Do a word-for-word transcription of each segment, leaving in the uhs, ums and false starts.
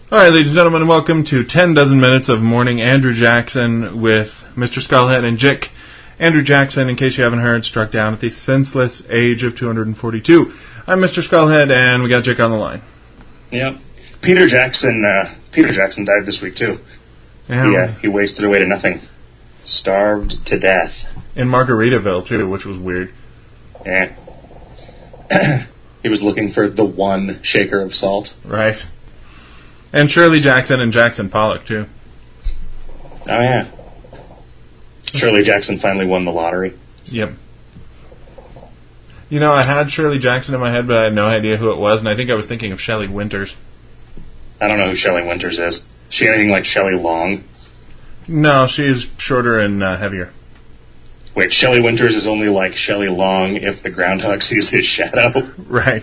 All right, ladies and gentlemen, welcome to ten dozen minutes of morning Andrew Jackson with Mister Skullhead and Jick. Andrew Jackson, in case you haven't heard, struck down at the senseless age of two hundred forty-two. I'm Mister Skullhead, and we got Jick on the line. Yep. Peter Jackson. Uh, Peter Jackson died this week too. Yeah. He, uh, he wasted away to nothing. Starved to death. In Margaritaville too, which was weird. Yeah. He was looking for the one shaker of salt. Right. And Shirley Jackson and Jackson Pollock, too. Oh, yeah. Shirley Jackson finally won the lottery. Yep. You know, I had Shirley Jackson in my head, but I had no idea who it was, and I think I was thinking of Shelley Winters. I don't know who Shelley Winters is. Is she anything like Shelley Long? No, she's shorter and uh, heavier. Wait, Shelley Winters is only like Shelley Long if the groundhog sees his shadow? Right.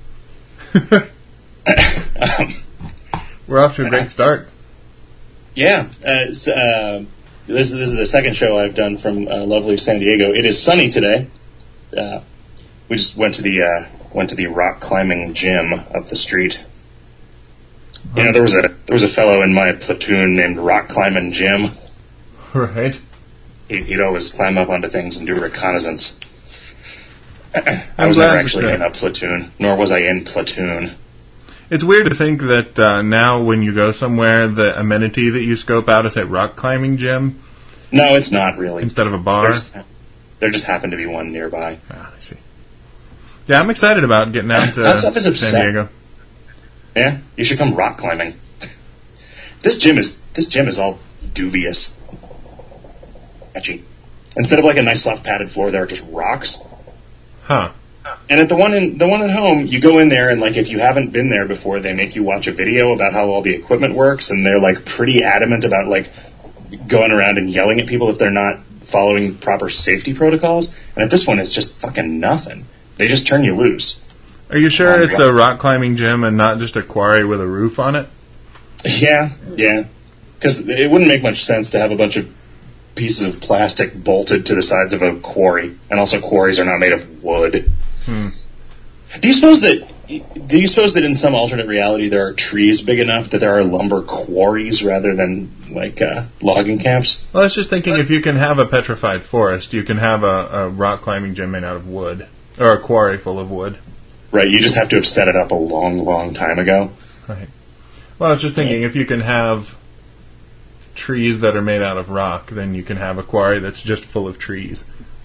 um... We're off to a great start. Yeah. Uh, so, uh, this, this is the second show I've done from uh, lovely San Diego. It is sunny today. Uh, we just went to the uh, went to the rock climbing gym up the street. You know, there was a there was a fellow in my platoon named Rock Climbing Jim. Right. He'd, he'd always climb up onto things and do reconnaissance. I I'm was glad never actually that... in a platoon, nor was I in platoon. It's weird to think that uh, now when you go somewhere, the amenity that you scope out is a rock climbing gym. No, it's not really. Instead of a bar? There's, there just happened to be one nearby. Ah, I see. Yeah, I'm excited about getting out to that stuff is San upset. Diego. Yeah, you should come rock climbing. This gym is this gym is all dubious. Actually, instead of like a nice soft padded floor, there are just rocks. Huh. And at the one in the one at home, you go in there and like if you haven't been there before, they make you watch a video about how all the equipment works, and they're like pretty adamant about like going around and yelling at people if they're not following proper safety protocols. And at this one, it's just fucking nothing. They just turn you loose. Are you sure um, it's a rock climbing gym and not just a quarry with a roof on it? Yeah, yeah. Because it wouldn't make much sense to have a bunch of pieces of plastic bolted to the sides of a quarry, and also quarries are not made of wood. Hmm. Do you suppose that? Do you suppose that in some alternate reality there are trees big enough that there are lumber quarries rather than like uh, logging camps? Well, I was just thinking if you can have a petrified forest, you can have a, a rock climbing gym made out of wood, or a quarry full of wood. Right. You just have to have set it up a long, long time ago. Right. Well, I was just thinking if you can have trees that are made out of rock, then you can have a quarry that's just full of trees.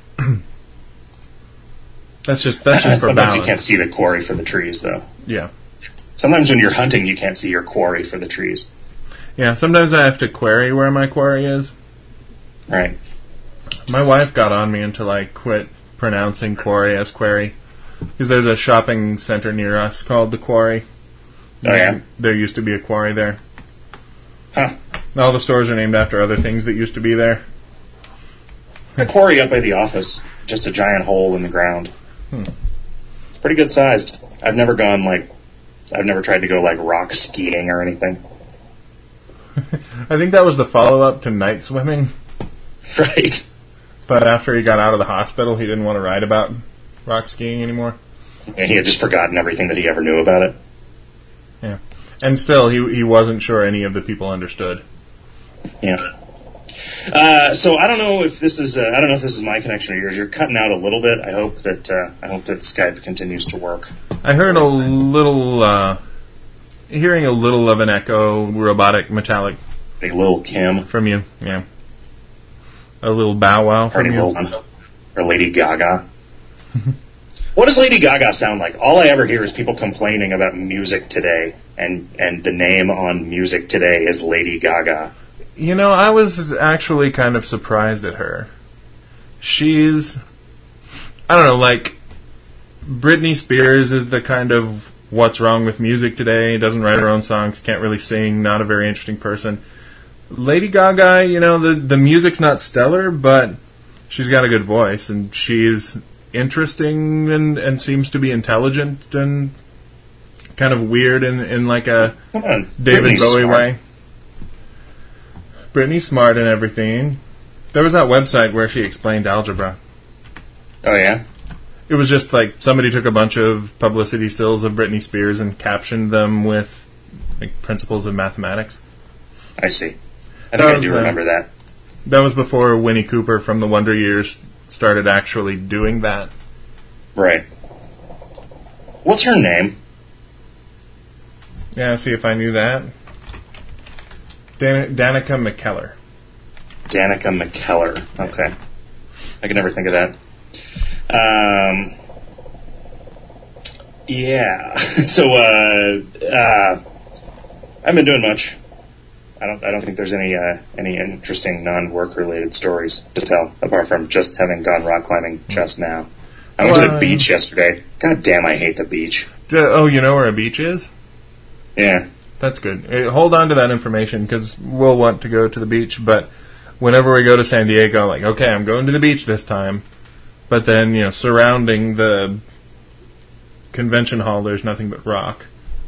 That's just that's just for Sometimes balance. you can't see the quarry for the trees, though. Yeah. Sometimes when you're hunting, you can't see your quarry for the trees. Yeah, sometimes I have to query where my quarry is. Right. My wife got on me until I quit pronouncing quarry as query. Because there's a shopping center near us called the Quarry. Oh, yeah? There used to be a quarry there. Huh. All the stores are named after other things that used to be there. A quarry up by the office. Just a giant hole in the ground. Hmm. It's pretty good sized. I've never gone, like... I've never tried to go, like, rock skiing or anything. I think that was the follow-up to night swimming. Right. But after he got out of the hospital, he didn't want to write about rock skiing anymore. And he had just forgotten everything that he ever knew about it. Yeah. And still, he he wasn't sure any of the people understood. Yeah. Uh, so I don't know if this is uh, I don't know if this is my connection or yours. You're cutting out a little bit. I hope that uh, I hope that Skype continues to work. I heard a little, uh, hearing a little of an echo, robotic, metallic. A little Kim from you, yeah. A little bow wow from you. Little, or Lady Gaga. What does Lady Gaga sound like? All I ever hear is people complaining about music today, and, and the name on music today is Lady Gaga. You know, I was actually kind of surprised at her. She's, I don't know, like, Britney Spears is the kind of what's wrong with music today, doesn't write her own songs, can't really sing, not a very interesting person. Lady Gaga, you know, the, the music's not stellar, but she's got a good voice, and she's interesting and, and seems to be intelligent and kind of weird in, in like a David Britney's Bowie smart. way. Britney's smart and everything. There was that website where she explained algebra. Oh, yeah? It It was just like somebody took a bunch of publicity stills of Britney Spears and captioned them with like Principles of Mathematics. I see. I think I do remember that. That was before Winnie Cooper from the Wonder Years started actually doing that. Right. What's her name? Yeah, see if I knew that. Dan- Danica McKellar. Danica McKellar. Okay. I can never think of that. Um, yeah. so, uh, uh, I haven't been doing much. I don't. I don't think there's any uh, any interesting non-work related stories to tell apart from just having gone rock climbing just now. I went well, to the beach yesterday. God damn, I hate the beach. D- oh, you know where a beach is? Yeah. That's good. Hey, hold on to that information because we'll want to go to the beach. But whenever we go to San Diego, like, okay, I'm going to the beach this time. But then, you know, surrounding the convention hall, there's nothing but rock.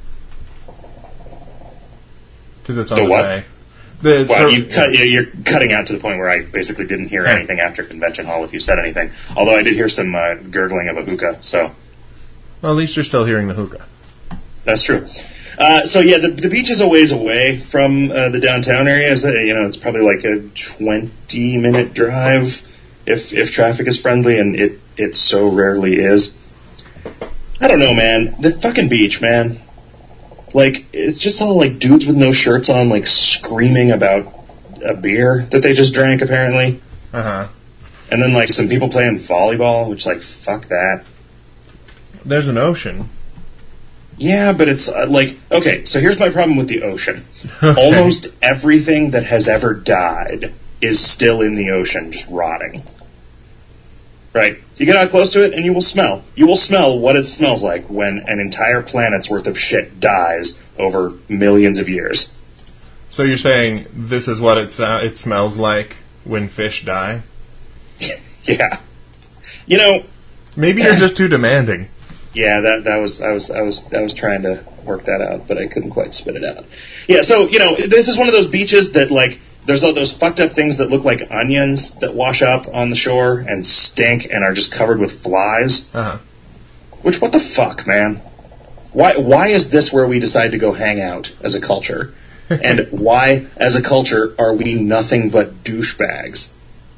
Because it's on the, the what? bay. The, well, so, you cut, you're cutting out to the point where I basically didn't hear yeah. anything after convention hall if you said anything. Although I did hear some uh, gurgling of a hookah, so... Well, at least you're still hearing the hookah. That's true. Uh, so, yeah, the, the beach is a ways away from uh, the downtown area. So, you know, it's probably like a twenty-minute drive if if traffic is friendly, and it, it so rarely is. I don't know, man. The fucking beach, man. Like, it's just all, like, dudes with no shirts on, like, screaming about a beer that they just drank, apparently. Uh-huh. And then, like, some people playing volleyball, which, like, fuck that. There's an ocean. Yeah, but it's, uh, like, okay, so here's my problem with the ocean. Okay. Almost everything that has ever died is still in the ocean, just rotting. Right. You get out close to it, and you will smell. You will smell what it smells like when an entire planet's worth of shit dies over millions of years. So you're saying this is what it's, uh, it smells like when fish die? Yeah. You know... Maybe you're just too demanding. Yeah, that that was I was I was I was trying to work that out, but I couldn't quite spit it out. Yeah, so, you know, this is one of those beaches that, like, there's all those fucked up things that look like onions that wash up on the shore and stink and are just covered with flies. Uh-huh. Which, what the fuck, man? Why why is this where we decide to go hang out as a culture? And why, as a culture, are we nothing but douchebags?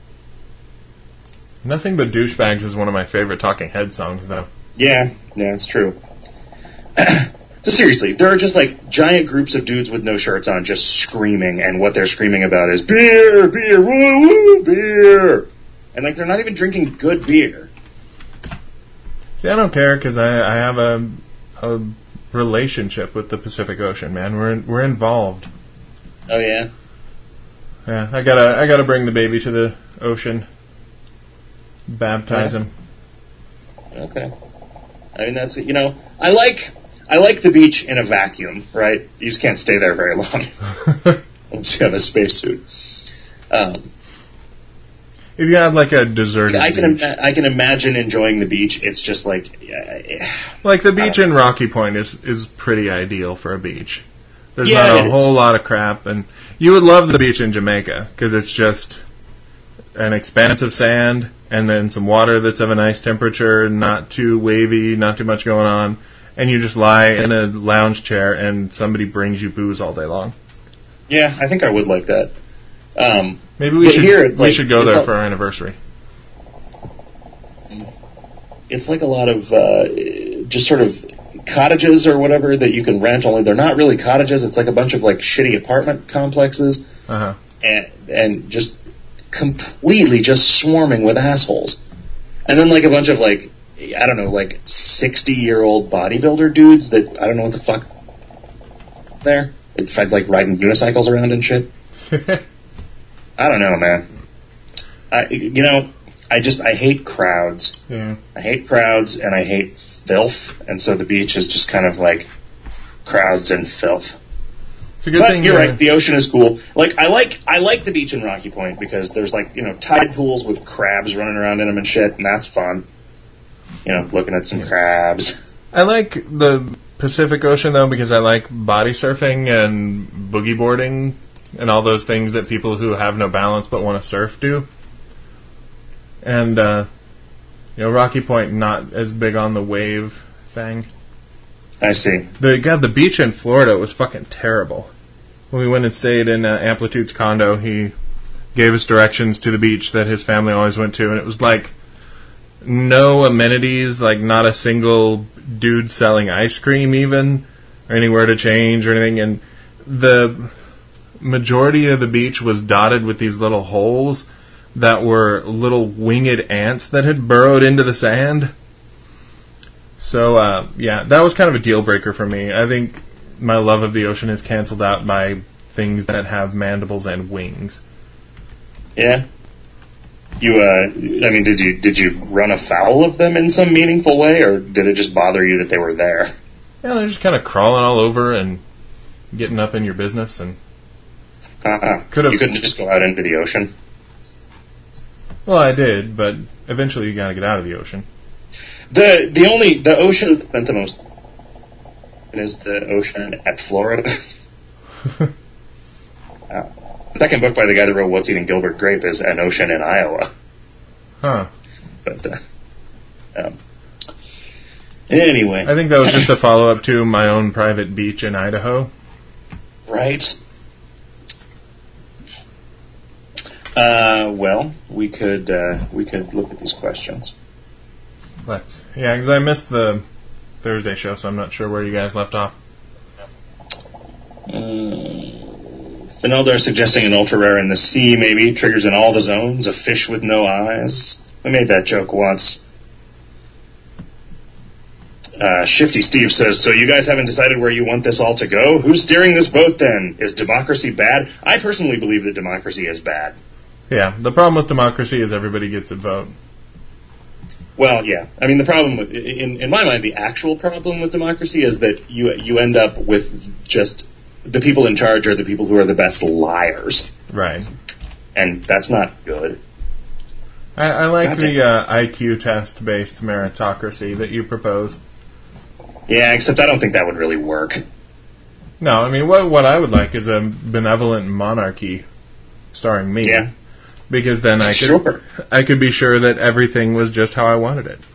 Nothing But Douchebags is one of my favorite Talking Head songs, though. Yeah, yeah, it's true. So seriously, there are just, like, giant groups of dudes with no shirts on just screaming, and what they're screaming about is, beer, beer, woo, woo, beer! And, like, they're not even drinking good beer. See, I don't care, because I, I have a, a relationship with the Pacific Ocean, man. We're we're involved. Oh, yeah? Yeah, I gotta, I gotta bring the baby to the ocean. Baptize yeah. him. Okay. I mean, that's, you know, I like... I like the beach in a vacuum, right? You just can't stay there very long unless you have a spacesuit. Um, if you had like a deserted I can beach. Ima- I can imagine enjoying the beach. It's just like... Uh, like the beach in Rocky Point is, is pretty ideal for a beach. There's yeah, not a whole lot of crap. And you would love the beach in Jamaica because it's just an expanse of sand and then some water that's of a nice temperature, not too wavy, not too much going on. And you just lie in a lounge chair and somebody brings you booze all day long. Yeah, I think I would like that. Um, Maybe we should here, we like, should go there all, for our anniversary. It's like a lot of uh, just sort of cottages or whatever that you can rent, only they're not really cottages. It's like a bunch of like shitty apartment complexes. Uh-huh. And, and just completely just swarming with assholes. And then like a bunch of like... I don't know, like sixty-year-old bodybuilder dudes that I don't know what the fuck there. It's like riding unicycles around and shit. I don't know, man. I, you know, I just I hate crowds. Yeah. I hate crowds and I hate filth, and so the beach is just kind of like crowds and filth. It's a good but thing. You're uh, right. The ocean is cool. Like I like I like the beach in Rocky Point because there's like you know tide pools with crabs running around in them and shit, and that's fun. You know, looking at some crabs. I like the Pacific Ocean, though, because I like body surfing and boogie boarding and all those things that people who have no balance but want to surf do. And, uh, you know, Rocky Point, not as big on the wave thing. I see. The God, the beach in Florida was fucking terrible. When we went and stayed in uh, Amplitude's condo, he gave us directions to the beach that his family always went to, and it was like no amenities, like not a single dude selling ice cream even, or anywhere to change or anything, and the majority of the beach was dotted with these little holes that were little winged ants that had burrowed into the sand. So, uh, yeah, that was kind of a deal breaker for me. I think my love of the ocean is canceled out by things that have mandibles and wings. Yeah. You, uh, I mean, did you did you run afoul of them in some meaningful way, or did it just bother you that they were there? Yeah, they're just kind of crawling all over and getting up in your business, and uh-huh. could've, you couldn't just go out into the ocean. Well, I did, but eventually you got to get out of the ocean. The the only the ocean that spent the most is the ocean at Florida. uh, the second book by the guy that wrote What's Eating Gilbert Grape is An Ocean in Iowa. Huh. But uh, um, anyway, I think that was just a follow up to My Own Private Beach in Idaho. Right. Uh, well, we could uh, we could look at these questions. Let's. Yeah, because I missed the Thursday show, so I'm not sure where you guys left off. Uh, Fineldar suggesting an ultra rare in the sea, maybe triggers in all the zones. A fish with no eyes. I made that joke once. Uh, Shifty Steve says, so you guys haven't decided where you want this all to go? Who's steering this boat then? Is democracy bad? I personally believe that democracy is bad. Yeah, the problem with democracy is everybody gets a vote. Well, yeah. I mean, the problem, with, in, in my mind, the actual problem with democracy is that you you end up with just the people in charge are the people who are the best liars. Right. And that's not good. I, I like the uh, I Q test-based meritocracy that you propose. Yeah, except I don't think that would really work. No, I mean, what what I would like is a benevolent monarchy starring me. Yeah. Because then I could sure. I could be sure that everything was just how I wanted it.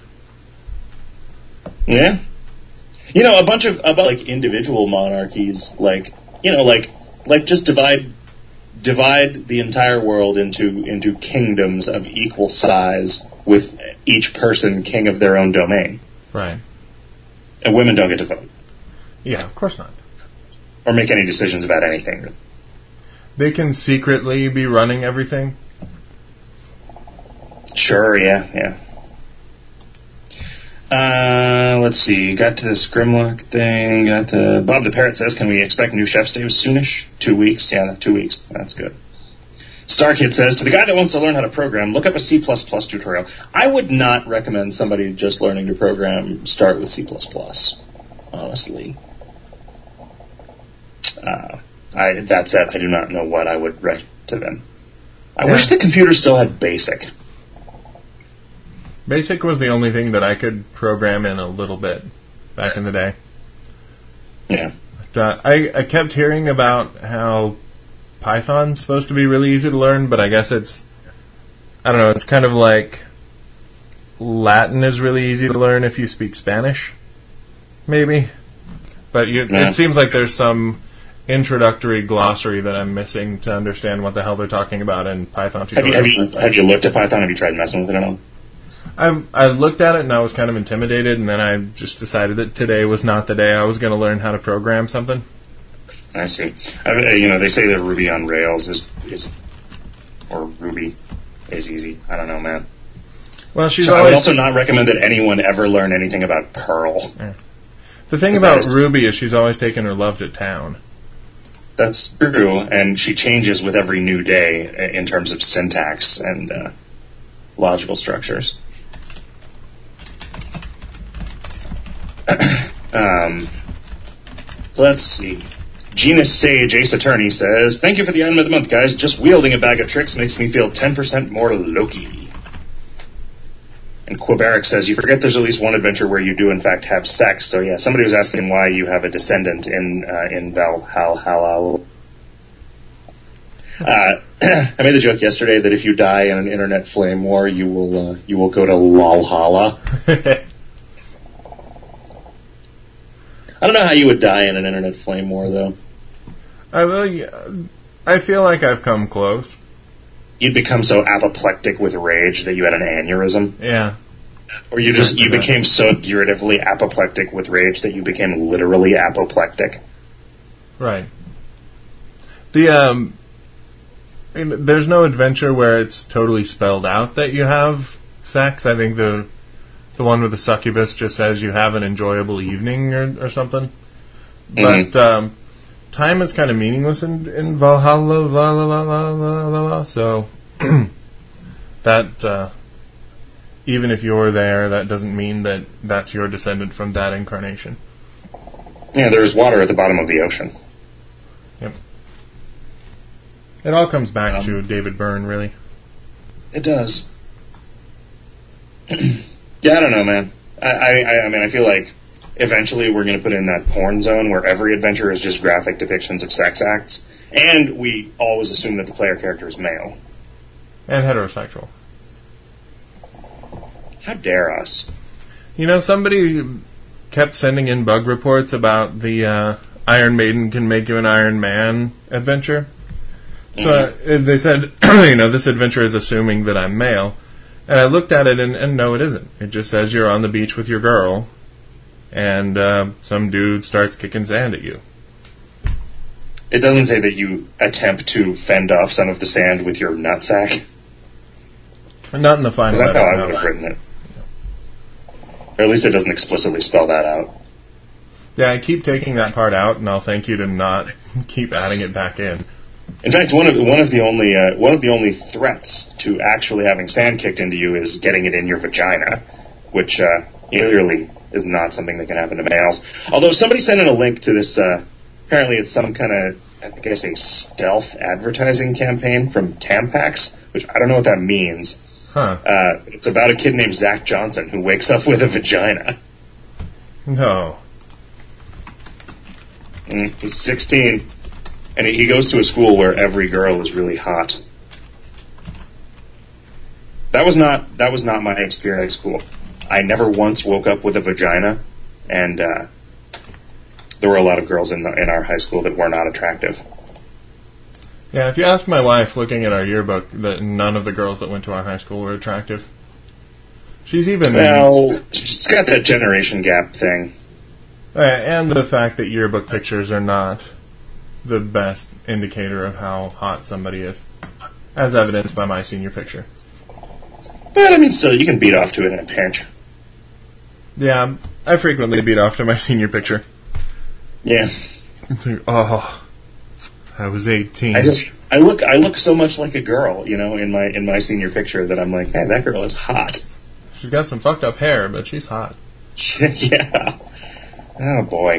Yeah. You know, a bunch of about like individual monarchies, like you know, like like just divide divide the entire world into into kingdoms of equal size, with each person king of their own domain. Right. And women don't get to vote. Yeah, of course not. Or make any decisions about anything. They can secretly be running everything. Sure, yeah, yeah. Uh, let's see. Got to this Grimlock thing. Got the Bob the Parrot says, can we expect new Chef's Day soonish? Two weeks. Yeah, two weeks. That's good. Starkid says, to the guy that wants to learn how to program, look up a C plus plus tutorial. I would not recommend somebody just learning to program start with C plus plus, honestly. Uh, I, that said, I do not know what I would write to them. I yeah. wish the computer still had BASIC. BASIC was the only thing that I could program in a little bit back in the day. Yeah. But, uh, I, I kept hearing about how Python's supposed to be really easy to learn, but I guess it's, I don't know, it's kind of like Latin is really easy to learn if you speak Spanish, maybe. But you, yeah. It seems like there's some introductory glossary that I'm missing to understand what the hell they're talking about in Python tutorials. Have you, have you, have you looked at Python? Have you tried messing with it at all? I I looked at it and I was kind of intimidated, and then I just decided that today was not the day I was going to learn how to program something. I see. I, you know, they say that Ruby on Rails is, is or Ruby is easy. I don't know, man. Well, she's so always, I would also not recommend that anyone ever learn anything about Perl. Yeah. The thing about Ruby is she's always taken her love to town. That's true, and she changes with every new day in terms of syntax and uh, logical structures. um, let's see. Genus Sage, Ace Attorney, says, thank you for the item of the month, guys. Just wielding a bag of tricks makes me feel ten percent more Loki. And Queberic says, you forget there's at least one adventure where you do, in fact, have sex. So, yeah, somebody was asking why you have a descendant in uh, in Valhalla. Uh, I made the joke yesterday that if you die in an internet flame war, you will uh, you will go to Valhalla. I don't know how you would die in an internet flame war, though. I really, I feel like I've come close. You'd become so apoplectic with rage that you had an aneurysm. Yeah. Or you just you became so figuratively apoplectic with rage that you became literally apoplectic. Right. The um, I mean, there's no adventure where it's totally spelled out that you have sex. I think the the one with the succubus just says you have an enjoyable evening or, or something. Mm-hmm. But um, time is kind of meaningless in, in Valhalla, la, la, la, la, la, la, la. So that uh, even if you're there, that doesn't mean that that's your descendant from that incarnation. Yeah, there's water at the bottom of the ocean. Yep. It all comes back um, to David Byrne, really. It does. Yeah, I don't know, man. I, I, I mean, I feel like eventually we're going to put in that porn zone where every adventure is just graphic depictions of sex acts, and we always assume that the player character is male. And heterosexual. How dare us? You know, somebody kept sending in bug reports about the uh, Iron Maiden can make you an Iron Man adventure. So mm-hmm. uh, they said, you know, this adventure is assuming that I'm male. And I looked at it, and, and no, it isn't. It just says you're on the beach with your girl, and uh, some dude starts kicking sand at you. It doesn't say that you attempt to fend off some of the sand with your nutsack. Not in the final. That's how I no. would have written it. Or at least it doesn't explicitly spell that out. Yeah, I keep taking that part out, and I'll thank you to not keep adding it back in. In fact, one of one of the only uh, one of the only threats to actually having sand kicked into you is getting it in your vagina, which uh, clearly is not something that can happen to males. Although somebody sent in a link to this, uh, apparently it's some kind of, I guess, a stealth advertising campaign from Tampax, which I don't know what that means. Huh. Uh, it's about a kid named Zach Johnson who wakes up with a vagina. No. Mm, he's sixteen. And he goes to a school where every girl is really hot. That was not that was not my experience at school. I never once woke up with a vagina, and uh, there were a lot of girls in the, in our high school that were not attractive. Yeah, if you ask my wife, looking at our yearbook, that none of the girls that went to our high school were attractive. She's even well, she's got that generation gap thing, uh, and the fact that yearbook pictures are not the best indicator of how hot somebody is, as evidenced by my senior picture. But, I mean, still, you can beat off to it in a pinch. Yeah, I frequently beat off to my senior picture. Yeah. It's like, oh, I was eighteen. I just, I look, I look so much like a girl, you know, in my in my senior picture that I'm like, hey, that girl is hot. She's got some fucked up hair, but she's hot. Yeah. Oh, boy.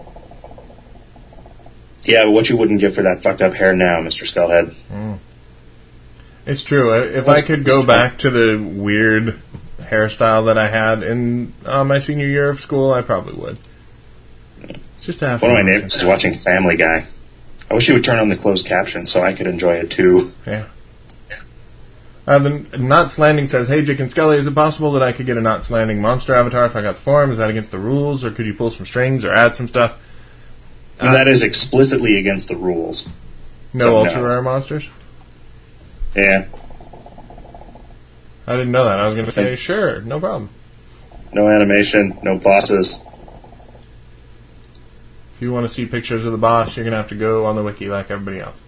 Yeah, but what you wouldn't give for that fucked up hair now, Mister Skullhead. Mm. It's true. If What's I could go back to the weird hairstyle that I had in uh, my senior year of school, I probably would. Just to have One of my neighbors is watching Family Guy. I wish he would turn on the closed caption so I could enjoy it too. Yeah. Uh, the Knots Landing says, hey, Jake and Scully, is it possible that I could get a Knots Landing monster avatar if I got the form? Is that against the rules, or could you pull some strings or add some stuff? Uh, that is explicitly against the rules. No so ultra no. rare monsters? Yeah. I didn't know that. I was going to say, sure, no problem. No animation, no bosses. If you want to see pictures of the boss, you're going to have to go on the wiki like everybody else.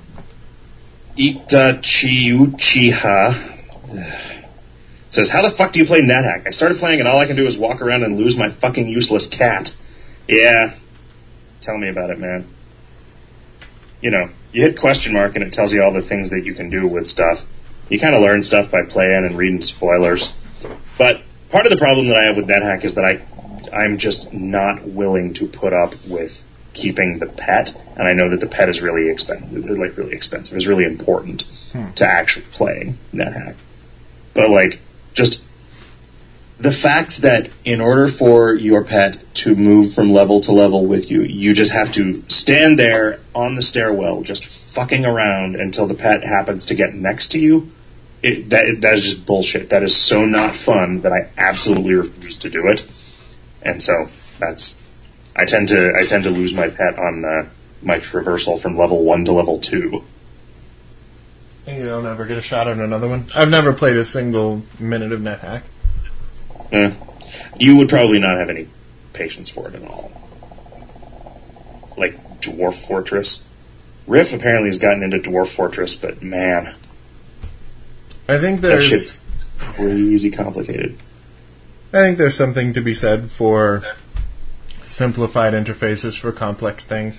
Itachi Uchiha says, how the fuck do you play NetHack? I started playing and all I can do is walk around and lose my fucking useless cat. Yeah. Tell me about it, man. You know, you hit question mark and it tells you all the things that you can do with stuff. You kind of learn stuff by playing and reading spoilers. But part of the problem that I have with NetHack is that I, I'm just not willing to put up with keeping the pet, and I know that the pet is really expensive. Like really expensive. It's really important hmm. to actually play NetHack. But like, just the fact that in order for your pet to move from level to level with you, you just have to stand there on the stairwell, just fucking around until the pet happens to get next to you. It, that that is just bullshit. That is so not fun that I absolutely refuse to do it. And so that's. I tend to I tend to lose my pet on uh, my traversal from level one to level two. And you don't ever get a shot at another one? I've never played a single minute of NetHack. Eh. You would probably not have any patience for it at all. Like Dwarf Fortress. Riff apparently has gotten into Dwarf Fortress, but man, I think there's that shit's crazy complicated. I think there's something to be said for simplified interfaces for complex things.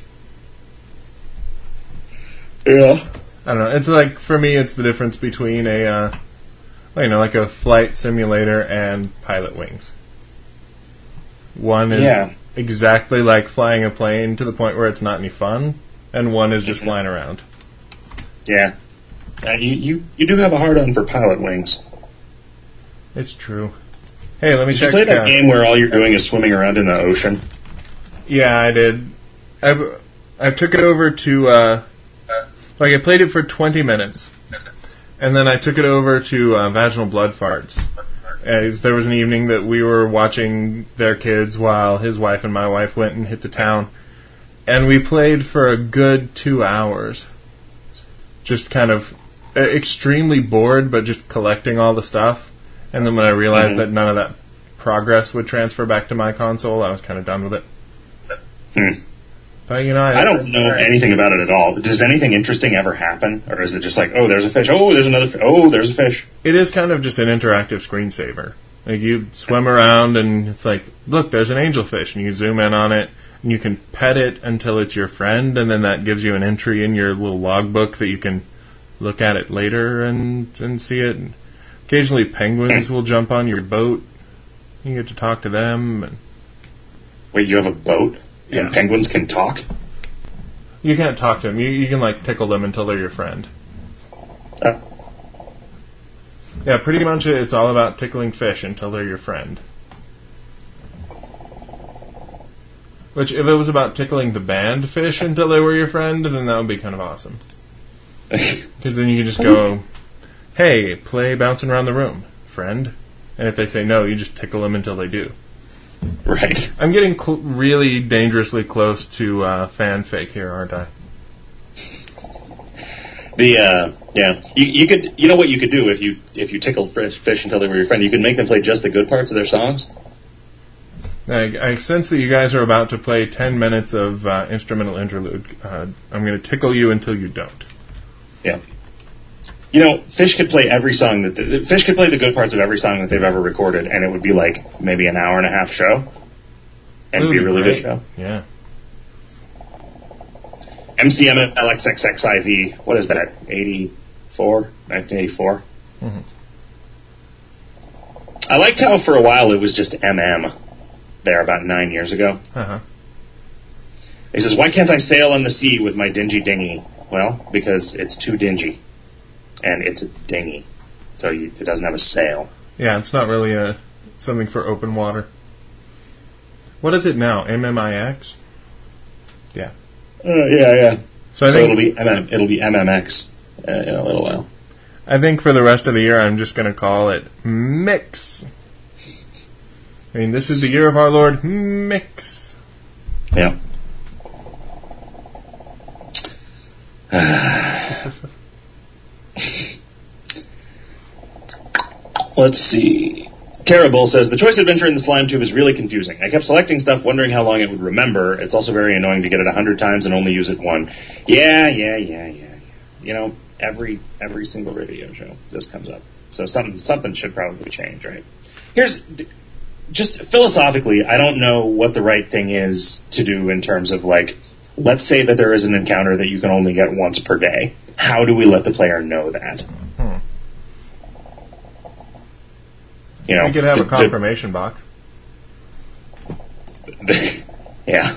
Yeah. I don't know. It's like, for me, it's the difference between a, uh, well, you know, like a flight simulator and Pilot Wings. One is yeah. exactly like flying a plane to the point where it's not any fun, and one is just mm-hmm. flying around. Yeah. Uh, you, you you do have a hard-on for Pilot Wings. It's true. Hey, let me did check. Did you play that uh, game where all you're doing is swimming around in the ocean? Yeah, I did. I I took it over to, uh, like, I played it for twenty minutes, and then I took it over to uh, Vaginal Blood Farts. As there was an evening that we were watching their kids while his wife and my wife went and hit the town, and we played for a good two hours. Just kind of uh, extremely bored, but just collecting all the stuff. And then when I realized mm-hmm. that none of that progress would transfer back to my console, I was kind of done with it. Hmm. But, you know, I, I don't know anything about it at all. Does anything interesting ever happen? Or is it just like, oh, there's a fish, oh, there's another fish, oh, there's a fish? It is kind of just an interactive screensaver. Like, you swim around and it's like, look, there's an angelfish, and you zoom in on it, and you can pet it until it's your friend, and then that gives you an entry in your little logbook that you can look at it later and, and see it. And occasionally penguins will jump on your boat. You get to talk to them. And wait, you have a boat? Yeah. And penguins can talk? You can't talk to them. You, you can, like, tickle them until they're your friend. Uh. Yeah, pretty much it's all about tickling fish until they're your friend. Which, if it was about tickling the band fish until they were your friend, then that would be kind of awesome. Because then you can just go, hey, play Bouncing Around the Room, friend. And if they say no, you just tickle them until they do. Right. I'm getting cl- really dangerously close to uh, fanfic here, aren't I? The uh, yeah, you, you could, you know what you could do if you if you tickled fish, fish until they were your friend. You could make them play just the good parts of their songs. I, I sense that you guys are about to play ten minutes of uh, instrumental interlude. Uh, I'm going to tickle you until you don't. Yeah. You know, Fish could play every song that the, Fish could play the good parts of every song that they've ever recorded, and it would be like maybe an hour and a half show, and it'd be a really great. good show. Yeah. M C M L X X X I V. What is that? eighty-four, nineteen eighty-four. Mm-hmm. I liked how for a while it was just M M. There about nine years ago. Uh-huh. He says, "Why can't I sail on the sea with my dingy dinghy?" Well, because it's too dingy. And it's a dinghy, so you, it doesn't have a sail. Yeah, it's not really a something for open water. What is it now? M M I X? Yeah. Uh, yeah, yeah. So, I so think it'll be M M, it'll be M M X uh, in a little while. I think for the rest of the year, I'm just going to call it Mix. I mean, this is the year of our Lord Mix. Yeah. Let's see. Terrible says, the choice adventure in the slime tube is really confusing. I kept selecting stuff, wondering how long it would remember. It's also very annoying to get it a hundred times and only use it one. Yeah, yeah, yeah, yeah. You know, every every single radio show this comes up. So something something should probably change, right? Here's just philosophically, I don't know what the right thing is to do in terms of, like, let's say that there is an encounter that you can only get once per day. How do we let the player know that? Hmm. You know, we could have d- a confirmation d- box. Yeah.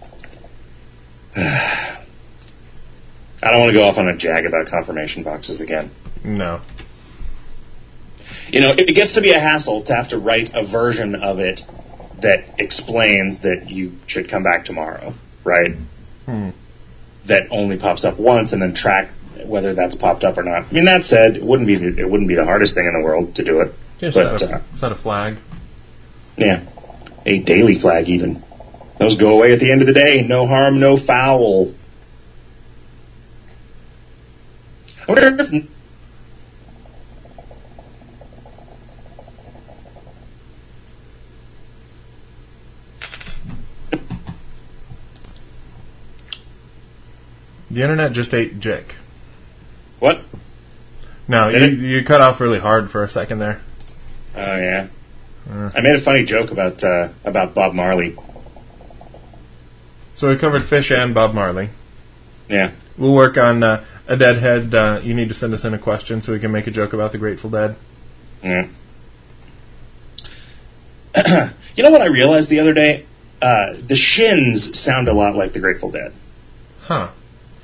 I don't want to go off on a jag about confirmation boxes again. No. You know, it gets to be a hassle to have to write a version of it that explains that you should come back tomorrow, right? Hmm. That only pops up once, and then track whether that's popped up or not. I mean, that said, it wouldn't be the, it wouldn't be the hardest thing in the world to do it. Yeah, but set a, uh, set a flag. Yeah, a daily flag even. Those go away at the end of the day. No harm, no foul. I wonder if... The internet just ate Jake. What? No, you, you cut off really hard for a second there. Oh, yeah. Uh, I made a funny joke about uh, about Bob Marley. So we covered Fish and Bob Marley. Yeah. We'll work on uh, a Deadhead. Uh, you need to send us in a question so we can make a joke about the Grateful Dead. Yeah. You know what I realized the other day? Uh, the Shins sound a lot like the Grateful Dead. Huh.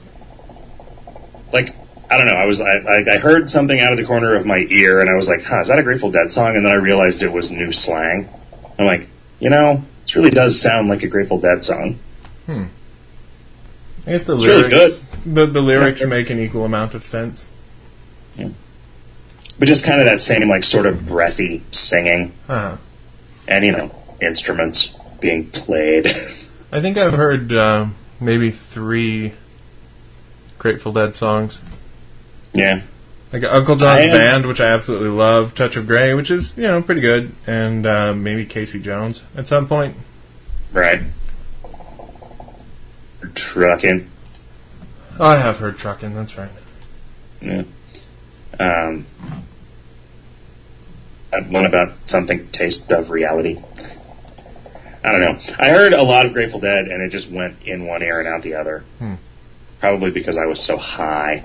Like, I don't know, I was I, I heard something out of the corner of my ear, and I was like, huh, is that a Grateful Dead song? And then I realized it was new slang. I'm like, you know, this really does sound like a Grateful Dead song. Hmm. I guess the it's lyrics, really good. The, the lyrics make an equal amount of sense. Yeah. But just kind of that same, like, sort of breathy singing. Huh. And, you know, instruments being played. I think I've heard uh, maybe three Grateful Dead songs. Yeah. Like Uncle John's I, uh, Band, which I absolutely love. Touch of Grey, which is, you know, pretty good. And uh, maybe Casey Jones at some point. Right. Truckin'. Oh, I have heard Truckin', that's right. Yeah. Um, one about something taste of reality. I don't know. I heard a lot of Grateful Dead, and it just went in one ear and out the other. Hmm. Probably because I was so high.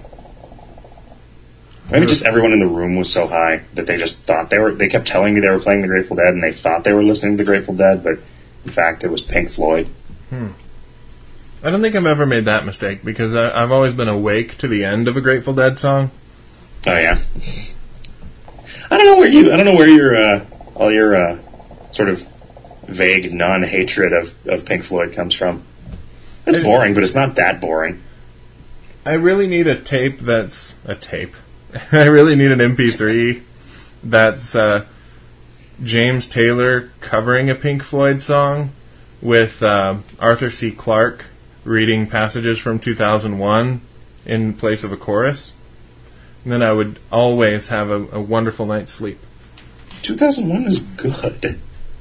Maybe just everyone in the room was so high that they just thought they were. They kept telling me they were playing the Grateful Dead, and they thought they were listening to the Grateful Dead, but in fact, it was Pink Floyd. Hmm. I don't think I've ever made that mistake because I, I've always been awake to the end of a Grateful Dead song. Oh yeah. I don't know where you. I don't know where your uh, all your uh, sort of vague non-hatred of, of Pink Floyd comes from. It's I, boring, but it's not that boring. I really need a tape that's a tape. I really need an M P three that's uh, James Taylor covering a Pink Floyd song with uh, Arthur C. Clarke reading passages from two thousand one in place of a chorus. And then I would always have a, a wonderful night's sleep. two thousand one is good. The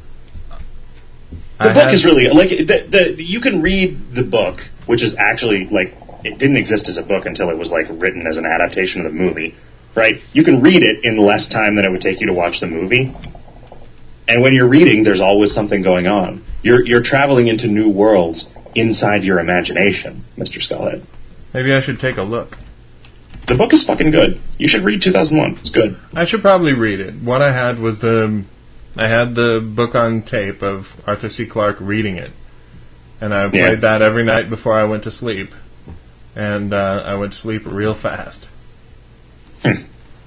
I book had, is really like the, the you can read the book, which is actually like it didn't exist as a book until it was like written as an adaptation of the movie, right? You can read it in less time than it would take you to watch the movie. And when you're reading, there's always something going on. You're you're traveling into new worlds inside your imagination, Mister Skullhead. Maybe I should take a look. The book is fucking good. You should read two thousand one. It's good. I should probably read it. What I had was the... I had the book on tape of Arthur C. Clarke reading it. And I played Yeah. that every night before I went to sleep. And uh, I went to sleep real fast. Hmm.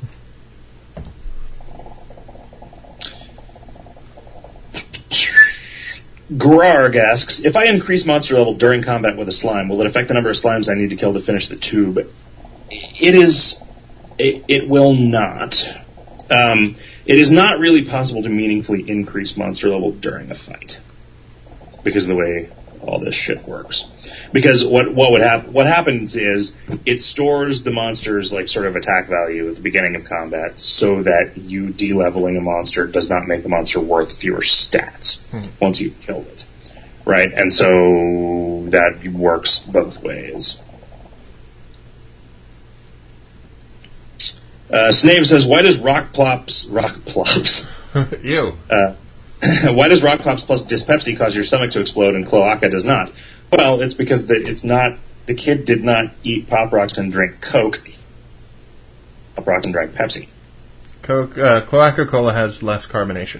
Grarg asks, if I increase monster level during combat with a slime, will it affect the number of slimes I need to kill to finish the tube? It is... It, it will not. Um, it is not really possible to meaningfully increase monster level during a fight. Because of the way all this shit works. Because what what would hap- what happens is it stores the monster's like sort of attack value at the beginning of combat so that you de-leveling a monster does not make the monster worth fewer stats hmm. once you've killed it. Right? And so that works both ways. Uh, Snave says, why does Rock Plops... Rock Plops... Ew. Uh, why does Rock Plops plus Dyspepsy cause your stomach to explode and Cloaca does not? Well, it's because the, it's not... The kid did not eat Pop Rocks and drink Coke. Pop Rocks and drank Pepsi. Coke, uh, Cloaca Cola has less carbonation.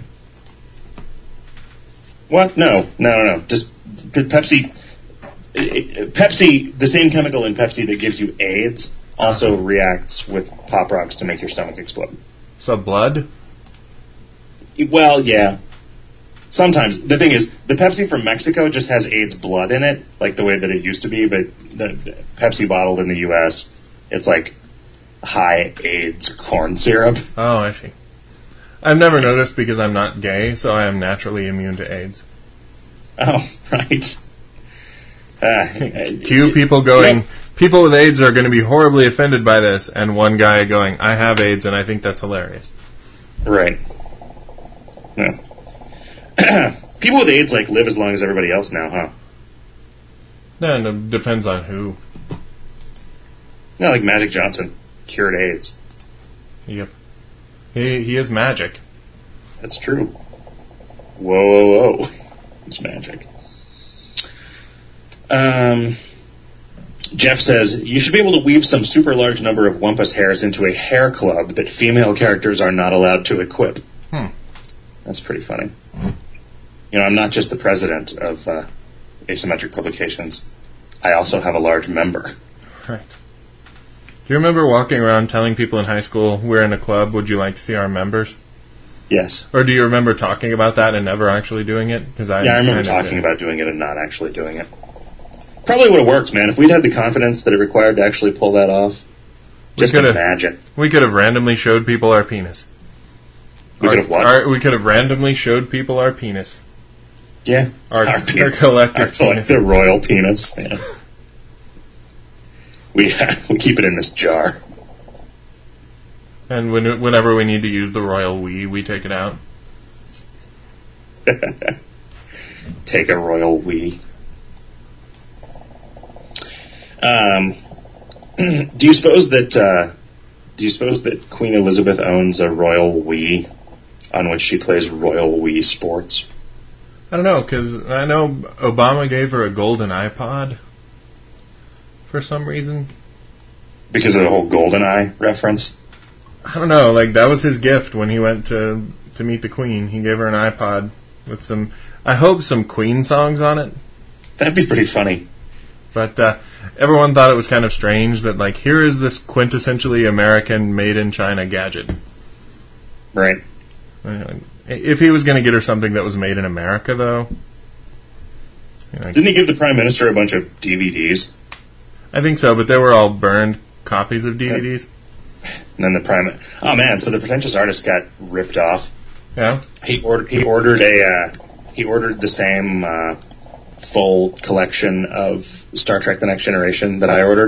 What? No. No, no, no. Just Pepsi... Pepsi, the same chemical in Pepsi that gives you AIDS... also uh-huh. reacts with Pop Rocks to make your stomach explode. So blood? Well, yeah. Sometimes. The thing is, the Pepsi from Mexico just has AIDS blood in it, like the way that it used to be, but the, the Pepsi bottled in the U S, it's like high AIDS corn syrup. Oh, I see. I've never noticed because I'm not gay, so I am naturally immune to AIDS. Oh, right. Uh, Cue people going, yep. People with AIDS are going to be horribly offended by this, and one guy going, I have AIDS and I think that's hilarious. Right. Yeah. People with AIDS like live as long as everybody else now, huh? No, no, depends on who. No, like Magic Johnson cured AIDS. Yep. He he is magic. That's true. Whoa, whoa, whoa. It's magic. Um, Jeff says, you should be able to weave some super large number of Wumpus hairs into a hair club that female characters are not allowed to equip. Hmm. That's pretty funny. You know, I'm not just the president of uh, Asymmetric Publications. I also have a large member. Right. Do you remember walking around telling people in high school, we're in a club, would you like to see our members? Yes. Or do you remember talking about that and never actually doing it? Because I Yeah, I remember talking about doing it and not actually doing it. Probably would have worked, man. If we'd had the confidence that it required to actually pull that off, just imagine. We could have randomly showed people our penis. We our, could have what? Our, we could have randomly showed people our penis. Yeah. Our, our, penis. our collective our collective penis. royal penis. Yeah. We, we keep it in this jar. And when, whenever we need to use the royal we, we take it out. Take a royal we. Um, do you suppose that uh, do you suppose that Queen Elizabeth owns a royal Wii on which she plays royal Wii sports? I don't know, because I know Obama gave her a golden iPod for some reason. Because of the whole GoldenEye reference? I don't know, like that was his gift when he went to to meet the Queen. He gave her an iPod with some, I hope some Queen songs on it. That'd be pretty funny. But uh, everyone thought it was kind of strange that, like, here is this quintessentially American made-in-China gadget. Right. If he was going to get her something that was made in America, though... You know, didn't he give the Prime Minister a bunch of D V Ds? I think so, but they were all burned copies of D V Ds. And then the Prime... Oh, man, so the Pretentious Artist got ripped off. Yeah? He, or- he ordered a... Uh, he ordered the same... Uh, full collection of Star Trek The Next Generation that I ordered.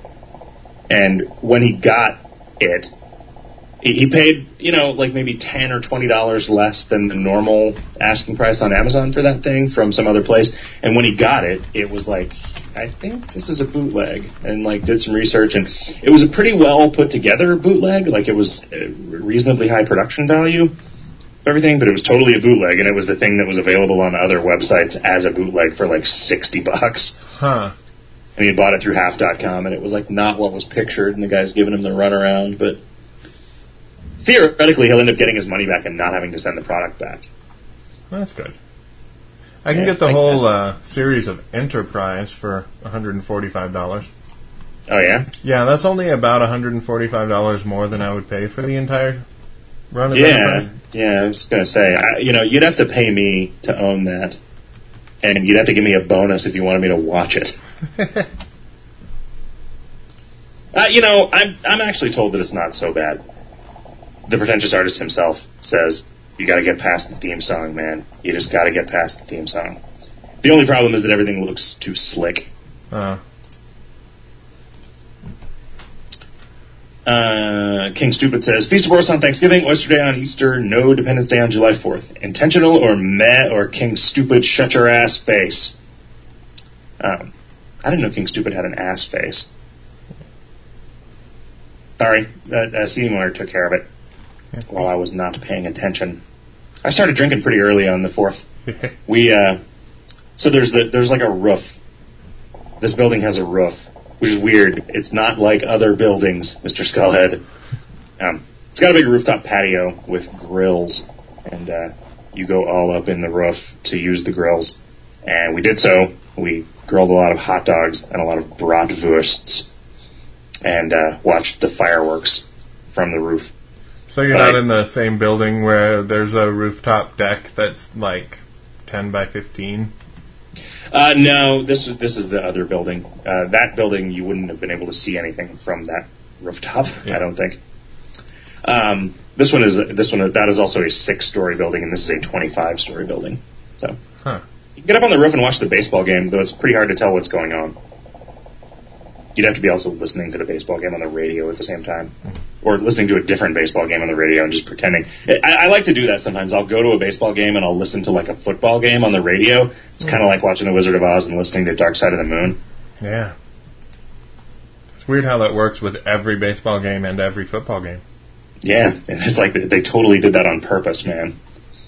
And when he got it, he, he paid, you know, like maybe ten or twenty dollars less than the normal asking price on Amazon for that thing from some other place. And when he got it, it was like, I think this is a bootleg. And, like, did some research. And it was a pretty well put together bootleg. Like, it was a reasonably high production value. Everything, but it was totally a bootleg, and it was the thing that was available on other websites as a bootleg for like sixty bucks. Huh. And he bought it through half dot com, and it was like not what was pictured, and the guy's giving him the runaround, but theoretically he'll end up getting his money back and not having to send the product back. Well, that's good. I can yeah, get the I whole uh, series of Enterprise for one hundred forty-five dollars. Oh, yeah? Yeah, that's only about one hundred forty-five dollars more than I would pay for the entire run of yeah, Enterprise. Yeah, I was going to say, I, you know, you'd have to pay me to own that, and you'd have to give me a bonus if you wanted me to watch it. uh, you know, I'm I'm actually told that it's not so bad. The Pretentious Artist himself says, you got to get past the theme song, man. You just got to get past the theme song. The only problem is that everything looks too slick. Uh. Uh, King Stupid says, Feast of Horse on Thanksgiving, Oyster Day on Easter, no Independence Day on July fourth. Intentional or meh or King Stupid shut your ass face? Um, I didn't know King Stupid had an ass face. Sorry, uh, uh, Seymour took care of it while I was not paying attention. I started drinking pretty early on the fourth. we, uh, so there's the, there's like a roof. This building has a roof. Which is weird. It's not like other buildings, Mister Skullhead. Um, it's got a big rooftop patio with grills, and uh, you go all up in the roof to use the grills. And we did so. We grilled a lot of hot dogs and a lot of bratwursts, and uh, watched the fireworks from the roof. So you're but not I, in the same building where there's a rooftop deck that's like ten by fifteen? Uh, no, this is this is the other building. Uh, that building, you wouldn't have been able to see anything from that rooftop. Yeah. I don't think. Um, this one is this one that is also a six-story building, and this is a twenty-five-story building. So, huh. You can get up on the roof and watch the baseball game, though it's pretty hard to tell what's going on. You'd have to be also listening to the baseball game on the radio at the same time. Or listening to a different baseball game on the radio and just pretending. I, I like to do that sometimes. I'll go to a baseball game and I'll listen to like a football game on the radio. It's mm. kind of like watching The Wizard of Oz and listening to Dark Side of the Moon. Yeah. It's weird how that works with every baseball game and every football game. Yeah, and it's like they, they totally did that on purpose, man.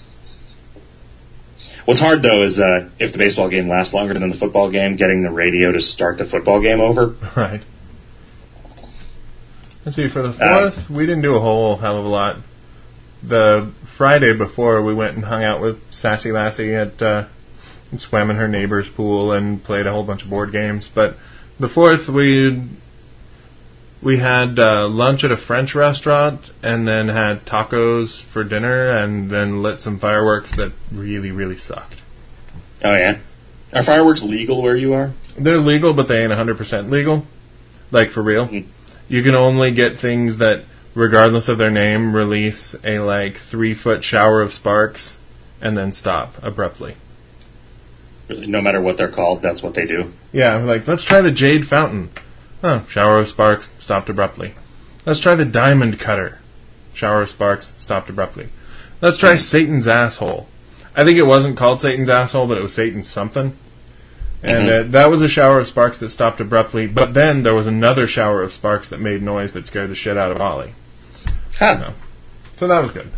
What's hard, though, is uh, if the baseball game lasts longer than the football game, getting the radio to start the football game over. Right. Let's see, for the fourth, uh, we didn't do a whole hell of a lot. The Friday before, we went and hung out with Sassy Lassie at, uh, and swam in her neighbor's pool and played a whole bunch of board games. But the fourth, we we had uh, lunch at a French restaurant and then had tacos for dinner and then lit some fireworks that really, really sucked. Oh, yeah? Are fireworks legal where you are? They're legal, but they ain't one hundred percent legal. Like, for real. Mm. You can only get things that, regardless of their name, release a, like, three-foot shower of sparks and then stop abruptly. Really? No matter what they're called, that's what they do? Yeah, like, let's try the Jade Fountain. Oh, shower of sparks, stopped abruptly. Let's try the Diamond Cutter. Shower of sparks, stopped abruptly. Let's try Satan's Asshole. I think it wasn't called Satan's Asshole, but it was Satan's something. And mm-hmm. uh, that was a shower of sparks that stopped abruptly, but then there was another shower of sparks that made noise that scared the shit out of Ollie. Huh. So, so that was good.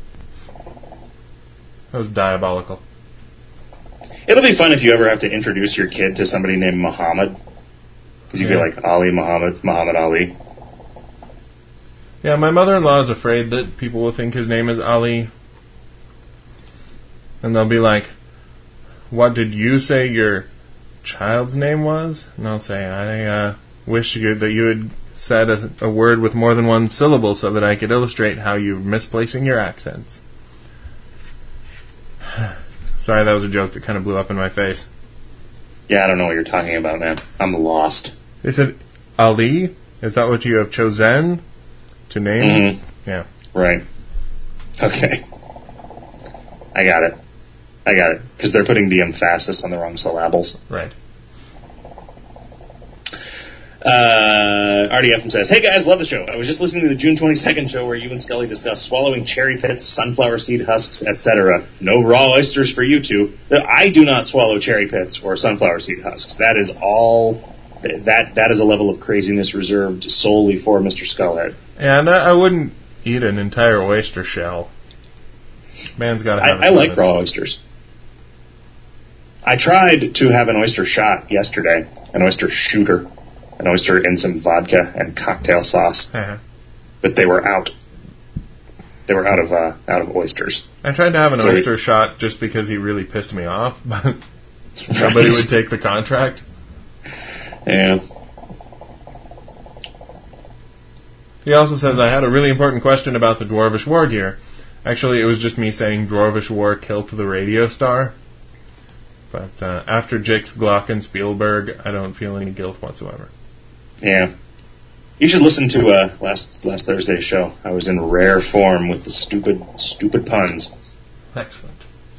That was diabolical. It'll be fun if you ever have to introduce your kid to somebody named Muhammad. Because you'd yeah. be like, Ali, Muhammad, Muhammad Ali. Yeah, my mother-in-law is afraid that people will think his name is Ali. And they'll be like, what did you say your child's name was? And I'll say, I uh, wish you, that you had said a, a word with more than one syllable so that I could illustrate how you're misplacing your accents. Sorry, that was a joke that kind of blew up in my face. Yeah, I don't know what you're talking about, man. I'm lost. They said, Ali? Is that what you have chosen to name? Mm-hmm. Yeah. Right. Okay. I got it. I got it. Because they're putting the emphasis on the wrong syllables. Right. Uh, R D F says, hey guys, love the show. I was just listening to the June twenty-second show where you and Scully discussed swallowing cherry pits, sunflower seed husks, et cetera. No raw oysters for you two. I do not swallow cherry pits or sunflower seed husks. That is all, that that is a level of craziness reserved solely for Mister Skullhead. And I, I wouldn't eat an entire oyster shell. Man's got to have I, I like raw oysters. I tried to have an oyster shot yesterday, an oyster shooter. An oyster in some vodka and cocktail sauce, uh-huh. but they were out. They were out of uh, out of oysters. I tried to have an so oyster he, shot just because he really pissed me off, but right. Nobody would take the contract. Yeah. He also says, I had a really important question about the Dwarvish War gear. Actually, it was just me saying Dwarvish War kilt the radio star. But uh, after Jix, Glock, and Spielberg, I don't feel any guilt whatsoever. Yeah. You should listen to uh, last last Thursday's show. I was in rare form with the stupid, stupid puns. Excellent.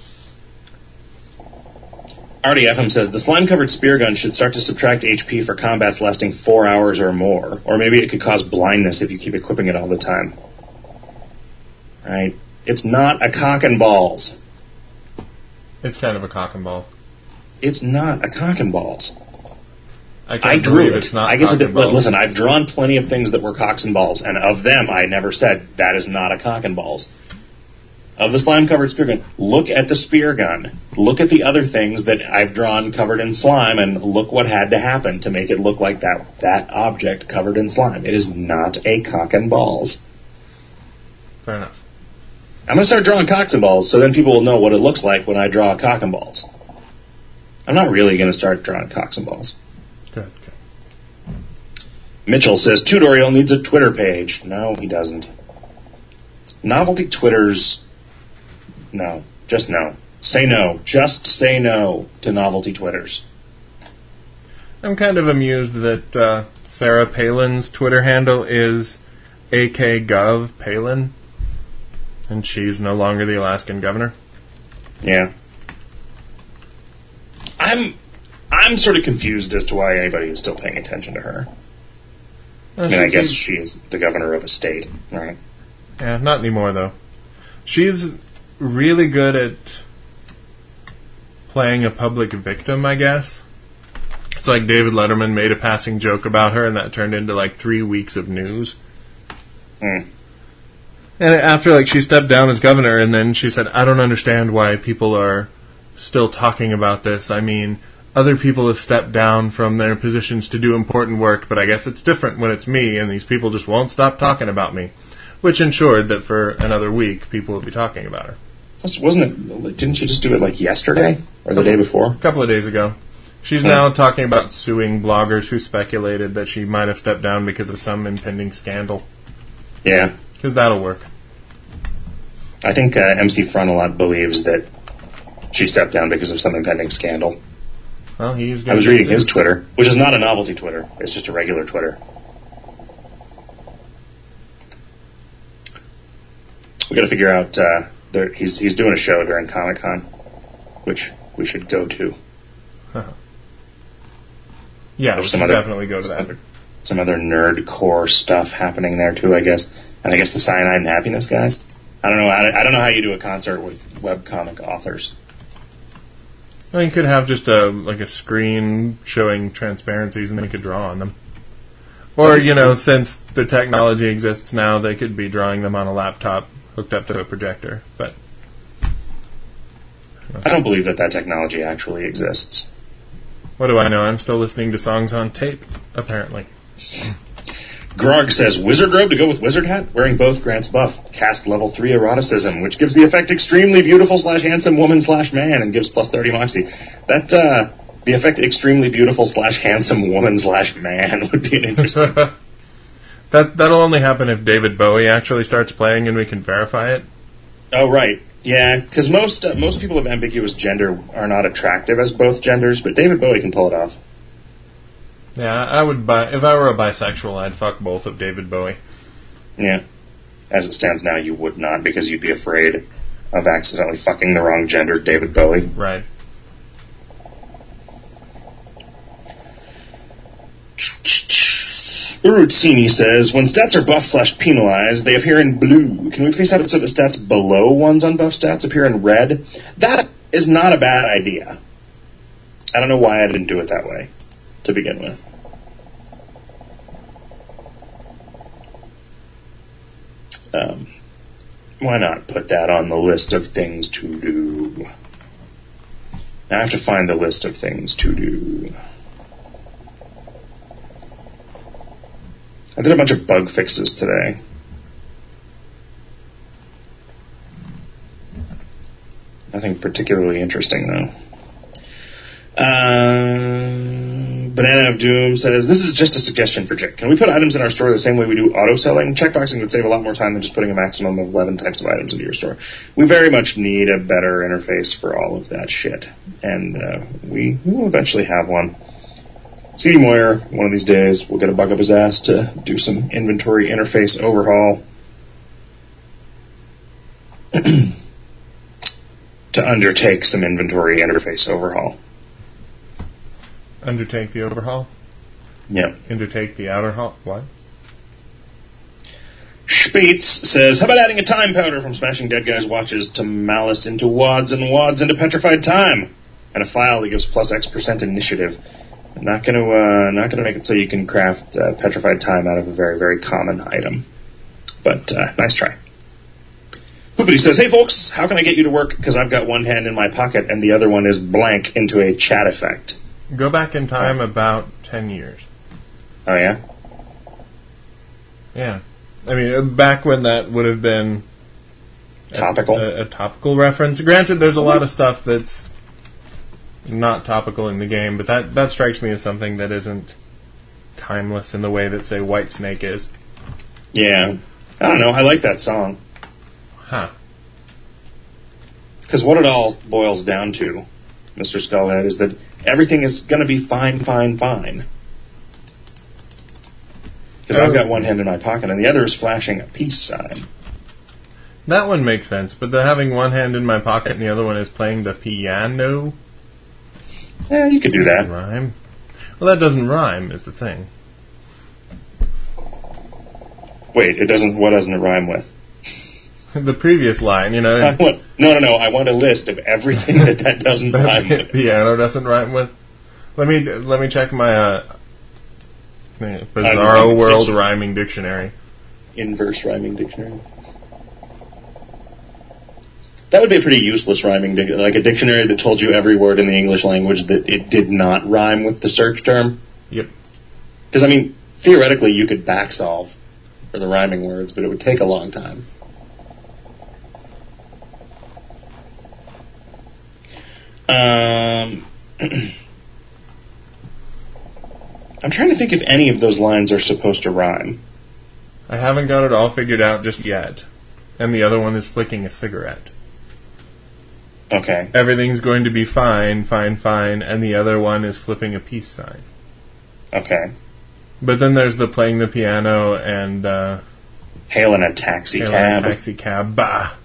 R D F M says, the slime-covered spear gun should start to subtract H P for combats lasting four hours or more. Or maybe it could cause blindness if you keep equipping it all the time. Right? It's not a cock and balls. It's kind of a cock and ball. It's not a cock and balls. I, can't I drew it. It's not I guess cock it, and balls. Listen, I've drawn plenty of things that were cocks and balls, and of them, I never said that is not a cock and balls. Of the slime-covered spear gun, look at the spear gun. Look at the other things that I've drawn covered in slime, and look what had to happen to make it look like that that object covered in slime. It is not a cock and balls. Fair enough. I'm going to start drawing cocks and balls, so then people will know what it looks like when I draw a cock and balls. I'm not really going to start drawing cocks and balls. Good, good. Mitchell says, Tutorial needs a Twitter page. No, he doesn't. Novelty Twitters... No. Just no. Say no. Just say no to novelty Twitters. I'm kind of amused that uh, Sarah Palin's Twitter handle is A K Gov Palin, and she's no longer the Alaskan governor. Yeah. I'm I'm sort of confused as to why anybody is still paying attention to her. I mean, I guess she is the governor of a state, right? Yeah, not anymore, though. She's really good at playing a public victim, I guess. It's like David Letterman made a passing joke about her, and that turned into, like, three weeks of news. Hmm. And after, like, she stepped down as governor, and then she said, I don't understand why people are still talking about this. I mean, other people have stepped down from their positions to do important work, but I guess it's different when it's me, and these people just won't stop talking about me. Which ensured that for another week, people would be talking about her. Plus, wasn't it, didn't she just do it, like, yesterday? Or the day before? A couple of days ago. She's hmm. now talking about suing bloggers who speculated that she might have stepped down because of some impending scandal. Yeah. Because that'll work. I think uh, M C Frontalot believes that she stepped down because of some impending scandal. Well, he's. I was reading his Twitter, which is not a novelty Twitter. It's just a regular Twitter. We got to figure out. Uh, there, he's he's doing a show during Comic-Con, which we should go to. Huh. Yeah, we should other, definitely go to that. Some, some other nerdcore stuff happening there too, I guess. And I guess the Cyanide and Happiness guys. I don't know. I, I don't know how you do a concert with webcomic authors. Well, you could have just a like a screen showing transparencies, and they could draw on them. Or, you know, since the technology exists now, they could be drawing them on a laptop hooked up to a projector. But I don't believe that that technology actually exists. What do I know? I'm still listening to songs on tape, apparently. Grog says, Wizard robe to go with wizard hat, wearing both grants buff. Cast level three eroticism, which gives the effect extremely beautiful slash handsome woman slash man and gives plus thirty moxie. That, uh, the effect extremely beautiful slash handsome woman slash man would be an interesting. that, that'll only happen if David Bowie actually starts playing and we can verify it. Oh, right. Yeah, because most, uh, most people of ambiguous gender are not attractive as both genders, but David Bowie can pull it off. Yeah, I would buy. If I were a bisexual, I'd fuck both of David Bowie. Yeah. As it stands now, you would not, because you'd be afraid of accidentally fucking the wrong gender, David Bowie. Right. Urutsini says, when stats are buff slash penalized, they appear in blue. Can we please have it so the stats below one's unbuffed stats appear in red? That is not a bad idea. I don't know why I didn't do it that way to begin with. Um, why not put that on the list of things to do? Now I have to find the list of things to do. I did a bunch of bug fixes today. Nothing particularly interesting, though. Um, Banana of Doom says, this is just a suggestion for Chick. Can we put items in our store the same way we do auto-selling? Checkboxing would save a lot more time than just putting a maximum of eleven types of items into your store. We very much need a better interface for all of that shit. And uh, we, we will eventually have one. C D Moyer, one of these days, will get a bug up his ass to do some inventory interface overhaul. to undertake some inventory interface overhaul. Undertake the overhaul? Yeah. Undertake the outer haul? What? Spates says, how about adding a time powder from Smashing Dead Guys watches to Malice into wads and wads into petrified time? And a file that gives plus X percent initiative. Not going to uh, not going to make it so you can craft uh, petrified time out of a very, very common item. But uh, nice try. Hoopity says, hey folks, how can I get you to work? Because I've got one hand in my pocket and the other one is blank into a chat effect. Go back in time oh. about ten years. Oh, yeah? Yeah. I mean, back when that would have been... Topical? A, a, a topical reference. Granted, there's a lot of stuff that's not topical in the game, but that, that strikes me as something that isn't timeless in the way that, say, Whitesnake is. Yeah. I don't know. I like that song. Huh. Because what it all boils down to, Mister Skullhead, is that everything is going to be fine, fine, fine. Because oh. I've got one hand in my pocket and the other is flashing a peace sign. That one makes sense, but the having one hand in my pocket and the other one is playing the piano... Yeah, you could do that. Rhyme. Well, that doesn't rhyme, is the thing. Wait, it doesn't. What doesn't it rhyme with? The previous line, you know. I want, no, no, no. I want a list of everything that that doesn't rhyme with. Piano doesn't rhyme with. Let me let me check my uh, Bizarro World Rhyming Dictionary. Inverse rhyming dictionary. That would be a pretty useless rhyming dictionary, like a dictionary that told you every word in the English language that it did not rhyme with the search term. Yep. Because, I mean, theoretically you could back solve for the rhyming words, but it would take a long time. Um, I'm trying to think if any of those lines are supposed to rhyme. I haven't got it all figured out just yet. And the other one is flicking a cigarette. Okay. Everything's going to be fine, fine, fine, and the other one is flipping a peace sign. Okay. But then there's the playing the piano and uh, hailing a taxi hailing cab. a taxi cab. Bah.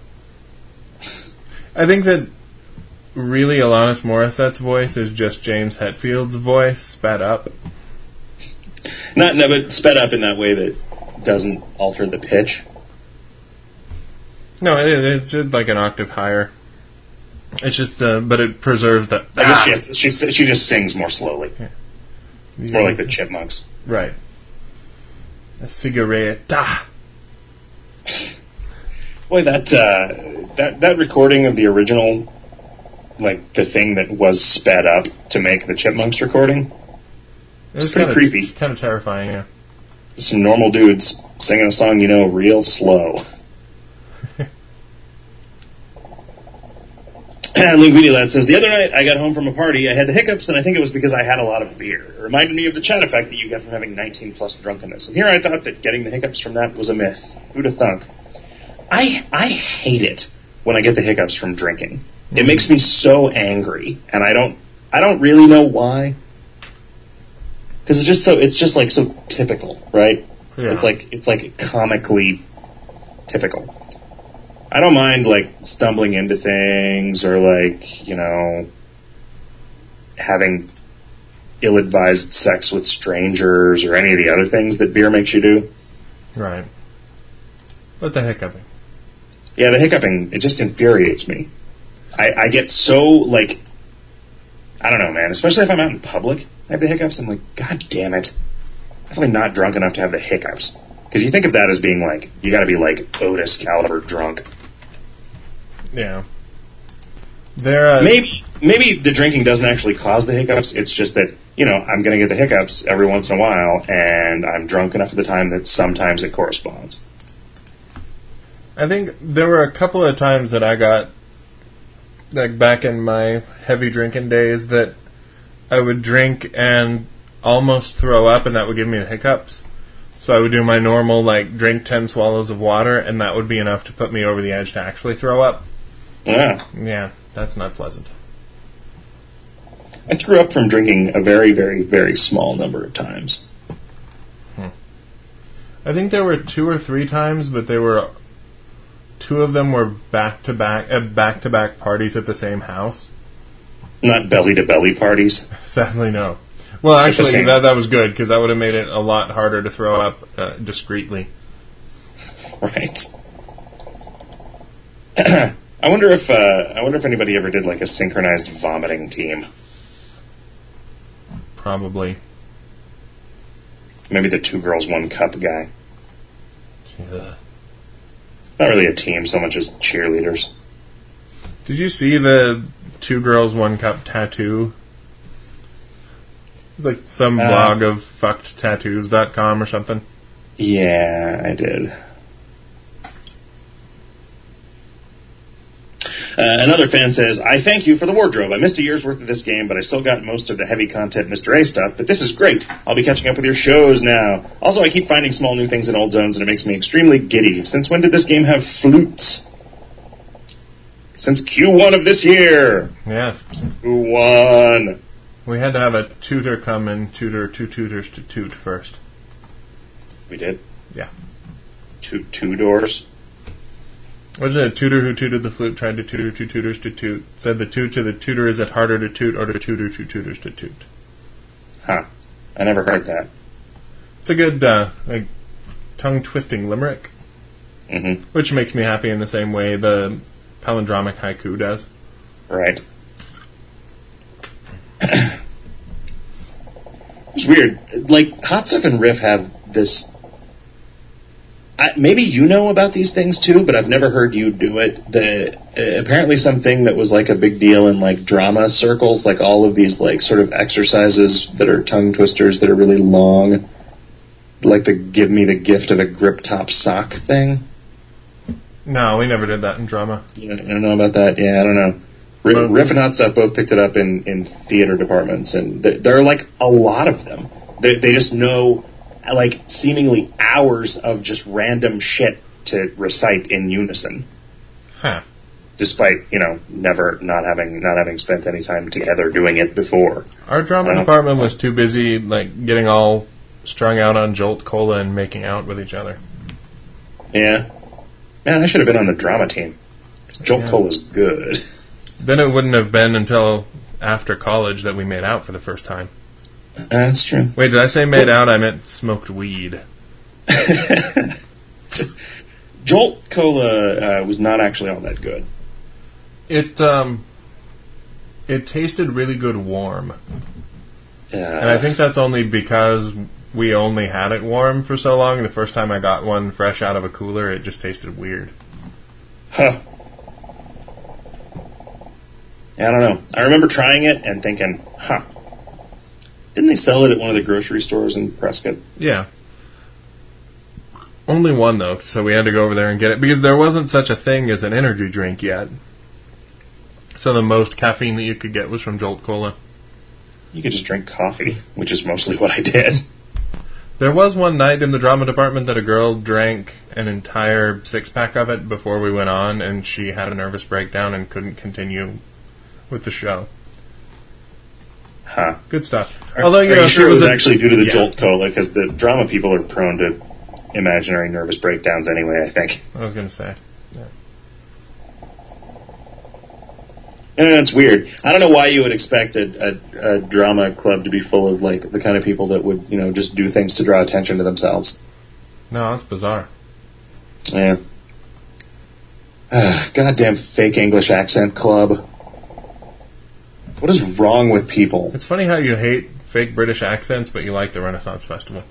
I think that really Alanis Morissette's voice is just James Hetfield's voice sped up. Not no, but sped up in that way that doesn't alter the pitch. No, it, it's just like an octave higher. It's just, uh, but it preserves the. I guess she, has, she she just sings more slowly. Yeah. It's more like the Chipmunks. Right. A cigarette. Ah. Boy, that uh, that that recording of the original, like the thing that was sped up to make the Chipmunks recording, it was pretty kinda, creepy. Kind of terrifying, yeah. Some normal dudes singing a song, you know, real slow. Linguini Lad says, the other night I got home from a party, I had the hiccups, and I think it was because I had a lot of beer. It reminded me of the chat effect that you get from having nineteen plus drunkenness. And here I thought that getting the hiccups from that was a myth. Who'd have thunk? I, I hate it when I get the hiccups from drinking. Mm-hmm. It makes me so angry, and I don't I don't really know why. Because it's just so it's just like so typical, right? Yeah. It's like it's like comically typical. I don't mind, like, stumbling into things or, like, you know, having ill-advised sex with strangers or any of the other things that beer makes you do. Right. But the hiccuping. Yeah, the hiccuping, it just infuriates me. I, I get so, like, I don't know, man, especially if I'm out in public, I have the hiccups, I'm like, God damn it. I'm definitely not drunk enough to have the hiccups. Because you think of that as being, like, you gotta be, like, Otis caliber drunk. Yeah. There. Uh, maybe maybe the drinking doesn't actually cause the hiccups. It's just that, you know, I'm going to get the hiccups every once in a while, and I'm drunk enough at the time that sometimes it corresponds. I think there were a couple of times that I got, like back in my heavy drinking days, that I would drink and almost throw up, and that would give me the hiccups. So I would do my normal, like, drink ten swallows of water, and that would be enough to put me over the edge to actually throw up. Yeah. Yeah, that's not pleasant. I threw up from drinking a very, very, very small number of times. Hmm. I think there were two or three times, but they were... Two of them were back-to-back, at back-to-back parties at the same house. Not belly-to-belly parties? Sadly, no. Well, actually, that that was good, because that would have made it a lot harder to throw up uh, discreetly. Right. I wonder if uh, I wonder if anybody ever did like a synchronized vomiting team. Probably. Maybe the two girls, one cup guy. Yeah. Not really a team so much as cheerleaders. Did you see the two girls, one cup tattoo? It's like some uh, blog of fucked tattoos dot com or something. Yeah, I did. Uh, another fan says, I thank you for the wardrobe. I missed a year's worth of this game, but I still got most of the heavy content Mister A stuff, but this is great. I'll be catching up with your shows now. Also, I keep finding small new things in old zones, and it makes me extremely giddy. Since when did this game have flutes? Since Q one of this year. Yes. Q one. We had to have a tutor come and tutor two tutors to toot first. We did? Yeah. Two, two doors? Wasn't it a tutor who tooted the flute, tried to tutor two tutors to toot, said the toot to the tutor, is it harder to toot, or to tutor two tutors to toot? Huh. I never heard that. It's a good, uh, like, tongue-twisting limerick. Mm-hmm. Which makes me happy in the same way the palindromic haiku does. Right. It's weird. Like, Hot Stuff and Riff have this... I, maybe you know about these things too, but I've never heard you do it. The uh, apparently something that was like a big deal in like drama circles, like all of these like sort of exercises that are tongue twisters that are really long, like the "give me the gift of a grip top sock" thing. No, we never did that in drama. You don't know about that? Yeah, I don't know. R- Riff and Hot Stuff both picked it up in, in theater departments, and th- there are like a lot of them. They, they just know like seemingly hours of just random shit to recite in unison. Huh. Despite, you know, never not having not having spent any time together doing it before. Our drama department was too busy like getting all strung out on Jolt Cola and making out with each other. Yeah. Man, I should have been on the drama team. Jolt yeah. Cola's good. Then it wouldn't have been until after college that we made out for the first time. Uh, that's true. Wait, did I say made out? I meant smoked weed. Jolt Cola uh, was not actually all that good. It um, it tasted really good warm. Yeah. And I think that's only because we only had it warm for so long. The first time I got one fresh out of a cooler, it just tasted weird. Huh. Yeah, I don't know. I remember trying it and thinking, huh. Didn't they sell it at one of the grocery stores in Prescott? Yeah. Only one, though, so we had to go over there and get it, because there wasn't such a thing as an energy drink yet. So the most caffeine that you could get was from Jolt Cola. You could just drink coffee, which is mostly what I did. There was one night in the drama department that a girl drank an entire six-pack of it before we went on, and she had a nervous breakdown and couldn't continue with the show. Huh. Good stuff. Are, Although, you are know, you sure it was a, actually due to the yeah. Jolt Cola? Because the drama people are prone to imaginary nervous breakdowns anyway, I think. I was going to say. Yeah. And it's weird. I don't know why you would expect a, a, a drama club to be full of, like, the kind of people that would, you know, just do things to draw attention to themselves. No, it's bizarre. Yeah. Uh, goddamn fake English accent club. What is wrong with people? It's funny how you hate fake British accents, but you like the Renaissance Festival.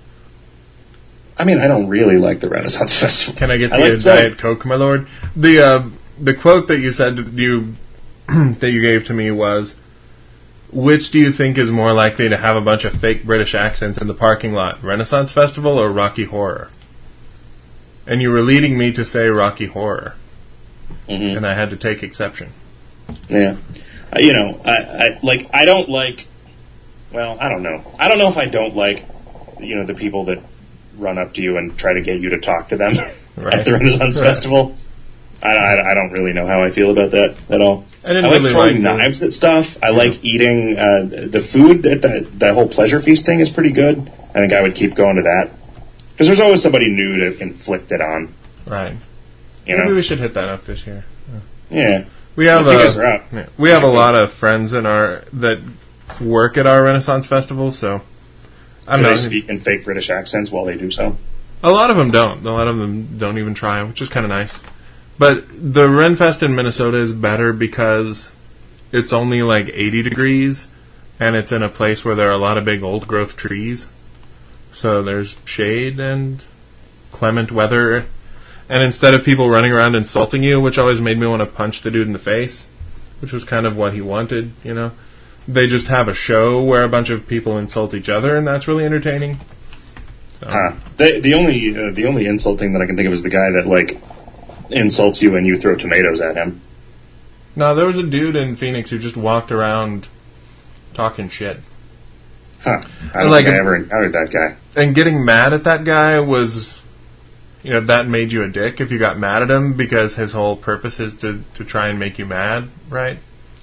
I mean, I don't really like the Renaissance Festival. Can I get the I like Diet Coke, my lord? The uh, the quote that you said you that you gave to me was, which do you think is more likely to have a bunch of fake British accents in the parking lot, Renaissance Festival or Rocky Horror? And you were leading me to say Rocky Horror. Mm-hmm. And I had to take exception. Yeah. Uh, you know, I, I like. I don't like. Well, I don't know. I don't know if I don't like, you know, the people that run up to you and try to get you to talk to them right. at the Renaissance right. Festival. I, I, I don't really know how I feel about that at all. I didn't I like really throwing like knives at stuff. I yeah. like eating uh, the food. That, that that whole pleasure feast thing is pretty good. I think I would keep going to that because there's always somebody new to inflict it on. Right. You Maybe know? we should hit that up this year. Yeah. yeah. We have a, yeah, we have a lot of friends in our that work at our Renaissance Festival, so I don't do know. They speak in fake British accents while they do so? A lot of them don't. A lot of them don't even try, which is kind of nice. But the Renfest in Minnesota is better because it's only like eighty degrees, and it's in a place where there are a lot of big old growth trees. So there's shade and clement weather. And instead of people running around insulting you, which always made me want to punch the dude in the face, which was kind of what he wanted, you know, they just have a show where a bunch of people insult each other, and that's really entertaining. So. Huh. The, the only uh, the only insult thing that I can think of is the guy that, like, insults you and you throw tomatoes at him. No, there was a dude in Phoenix who just walked around talking shit. Huh. I don't like, think I ever encountered that guy. And getting mad at that guy was... You know, that made you a dick if you got mad at him because his whole purpose is to, to try and make you mad, right?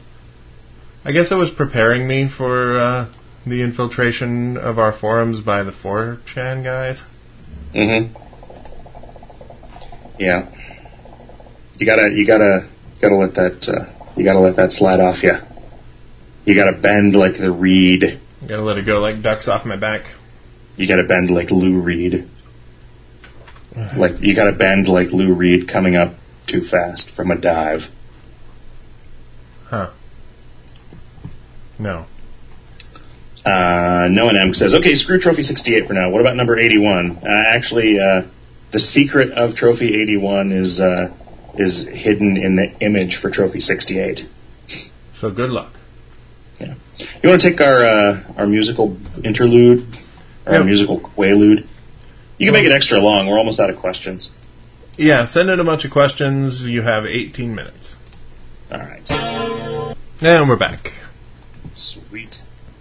I guess it was preparing me for uh, the infiltration of our forums by the four chan guys. Mm-hmm. Yeah. You gotta, you gotta, gotta let that, uh, you gotta let that slide off you. You gotta bend like the reed. You gotta let it go like ducks off my back. You gotta bend like Lou Reed. Like, you gotta bend like Lou Reed coming up too fast from a dive. Huh. No. Uh, Noah M says, okay, screw Trophy sixty-eight for now. What about number eighty-one? Uh, actually, uh, the secret of Trophy eighty-one is, uh, is hidden in the image for Trophy sixty-eight. So good luck. Yeah. You want to take our, uh, our musical interlude? Or yep. Our musical quaalude? You can make it extra long. We're almost out of questions. Yeah, send in a bunch of questions. You have eighteen minutes. Alright. And we're back. Sweet.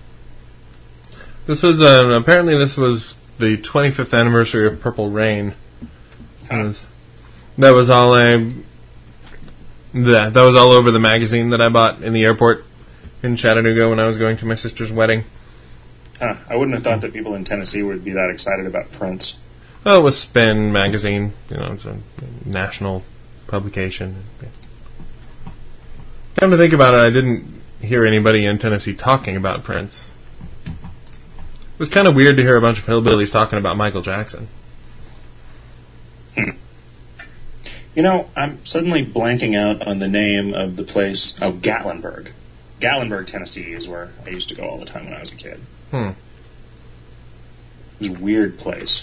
This was, uh, apparently this was the twenty-fifth anniversary of Purple Rain. Huh. Was, that was all I, that, that was all over the magazine that I bought in the airport in Chattanooga when I was going to my sister's wedding. Huh. I wouldn't have thought that people in Tennessee would be that excited about Prince. Oh, it was Spin magazine. You know, it's a national publication. Come to think about it, I didn't hear anybody in Tennessee talking about Prince. It was kind of weird to hear a bunch of hillbillies talking about Michael Jackson. Hmm. You know, I'm suddenly blanking out on the name of the place. Oh, Gatlinburg. Gatlinburg, Tennessee is where I used to go all the time when I was a kid. Hmm. It was a weird place.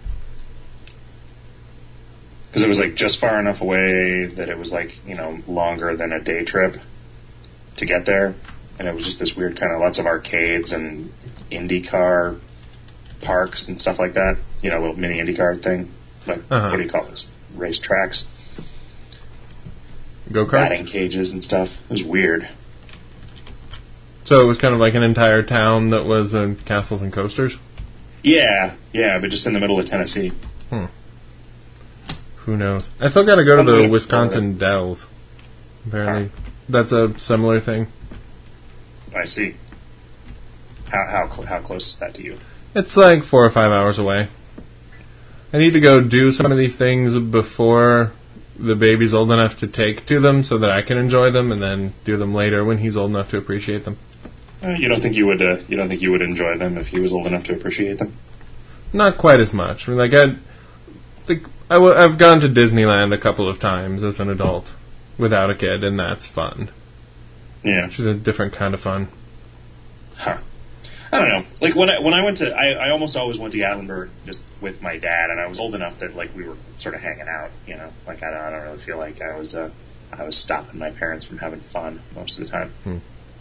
Because it was like just far enough away that it was like, you know, longer than a day trip to get there. And it was just this weird kind of lots of arcades and IndyCar parks and stuff like that. You know, a little mini IndyCar thing. Like, uh-huh. What do you call this? Race tracks. Go-karts? Batting cages and stuff. It was weird. So it was kind of like an entire town that was uh, castles and coasters? Yeah, yeah, but just in the middle of Tennessee. Hmm. Who knows? I still got to go Something to the Wisconsin Dells. Apparently, huh. That's a similar thing. I see. How how cl- how close is that to you? It's like four or five hours away. I need to go do some of these things before the baby's old enough to take to them, so that I can enjoy them, and then do them later when he's old enough to appreciate them. Uh, you don't think you would? Uh, you don't think you would enjoy them if he was old enough to appreciate them? Not quite as much. I mean, like I, think I w- I've gone to Disneyland a couple of times as an adult without a kid, and that's fun. Yeah, which is a different kind of fun. Huh. I don't know. Like when I when I went to, I, I almost always went to Gatlinburg just with my dad, and I was old enough that like we were sort of hanging out. You know, like I don't, I don't really feel like I was uh, I was stopping my parents from having fun most of the time. Hmm.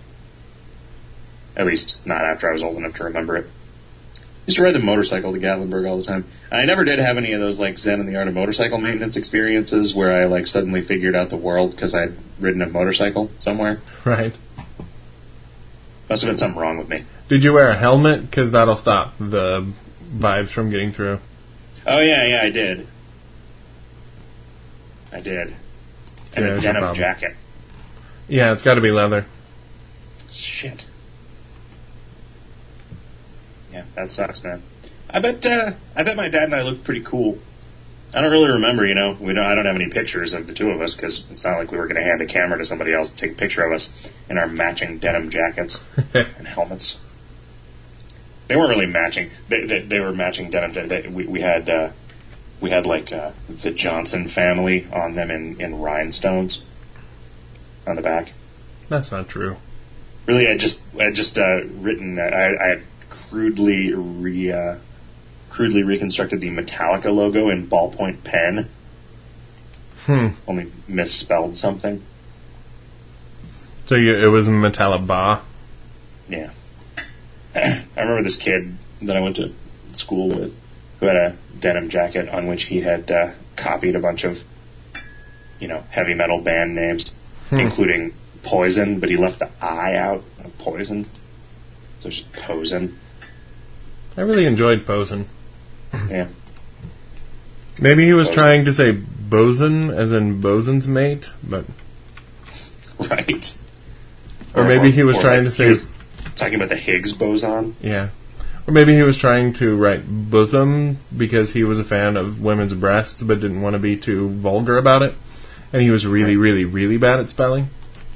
At least not after I was old enough to remember it. I used to ride the motorcycle to Gatlinburg all the time. And I never did have any of those like Zen and the Art of Motorcycle maintenance experiences where I like suddenly figured out the world because I'd ridden a motorcycle somewhere. Right. Must have been something wrong with me. Did you wear a helmet? Because that'll stop the vibes from getting through. Oh yeah, yeah, I did. I did. And yeah, a denim no jacket. Yeah, it's got to be leather. Shit. Yeah, that sucks, man. I bet uh, I bet my dad and I looked pretty cool. I don't really remember, you know. We don't. I don't have any pictures of the two of us because it's not like we were going to hand a camera to somebody else to take a picture of us in our matching denim jackets and helmets. They weren't really matching. They they, they were matching denim. They, we we had uh, we had like uh, the Johnson family on them in, in rhinestones on the back. That's not true. Really, I just I just uh, written. I, I had crudely re uh, crudely reconstructed the Metallica logo in ballpoint pen. Hmm. Only misspelled something. So you, it was Metallica. Yeah. I remember this kid that I went to school with who had a denim jacket on which he had uh, copied a bunch of, you know, heavy metal band names, hmm. including Poison, but he left the I out of Poison. So it's just Poison. I really enjoyed Poison. Yeah. Maybe he was Poison. Trying to say boson, as in bosun's mate, but... Right. Or, or maybe he was trying like to say... Was talking about the Higgs boson? Yeah. Or maybe he was trying to write bosom because he was a fan of women's breasts but didn't want to be too vulgar about it. And he was really, really, really bad at spelling?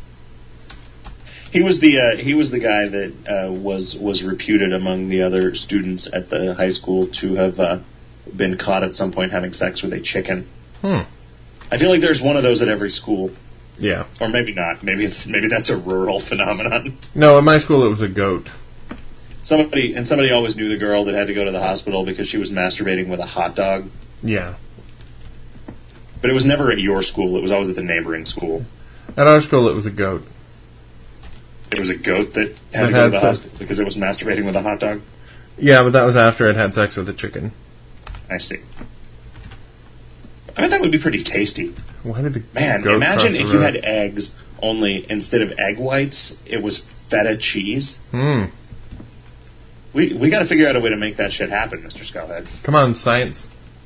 He was the uh, he was the guy that uh, was was reputed among the other students at the high school to have uh, been caught at some point having sex with a chicken. Hmm. I feel like there's one of those at every school. Yeah. Or maybe not. Maybe it's maybe that's a rural phenomenon. No, in my school it was a goat. Somebody and somebody always knew the girl that had to go to the hospital because she was masturbating with a hot dog. Yeah. But it was never at your school. It was always at the neighboring school. At our school it was a goat. It was a goat that had that to go to the some... hospital because it was masturbating with a hot dog? Yeah, but that was after it had sex with a chicken. I see. I bet that would be pretty tasty. Why did the Man, goat imagine if cross the you road? had eggs, only instead of egg whites, it was feta cheese. Hmm. We we got to figure out a way to make that shit happen, Mister Skullhead. Come on, science.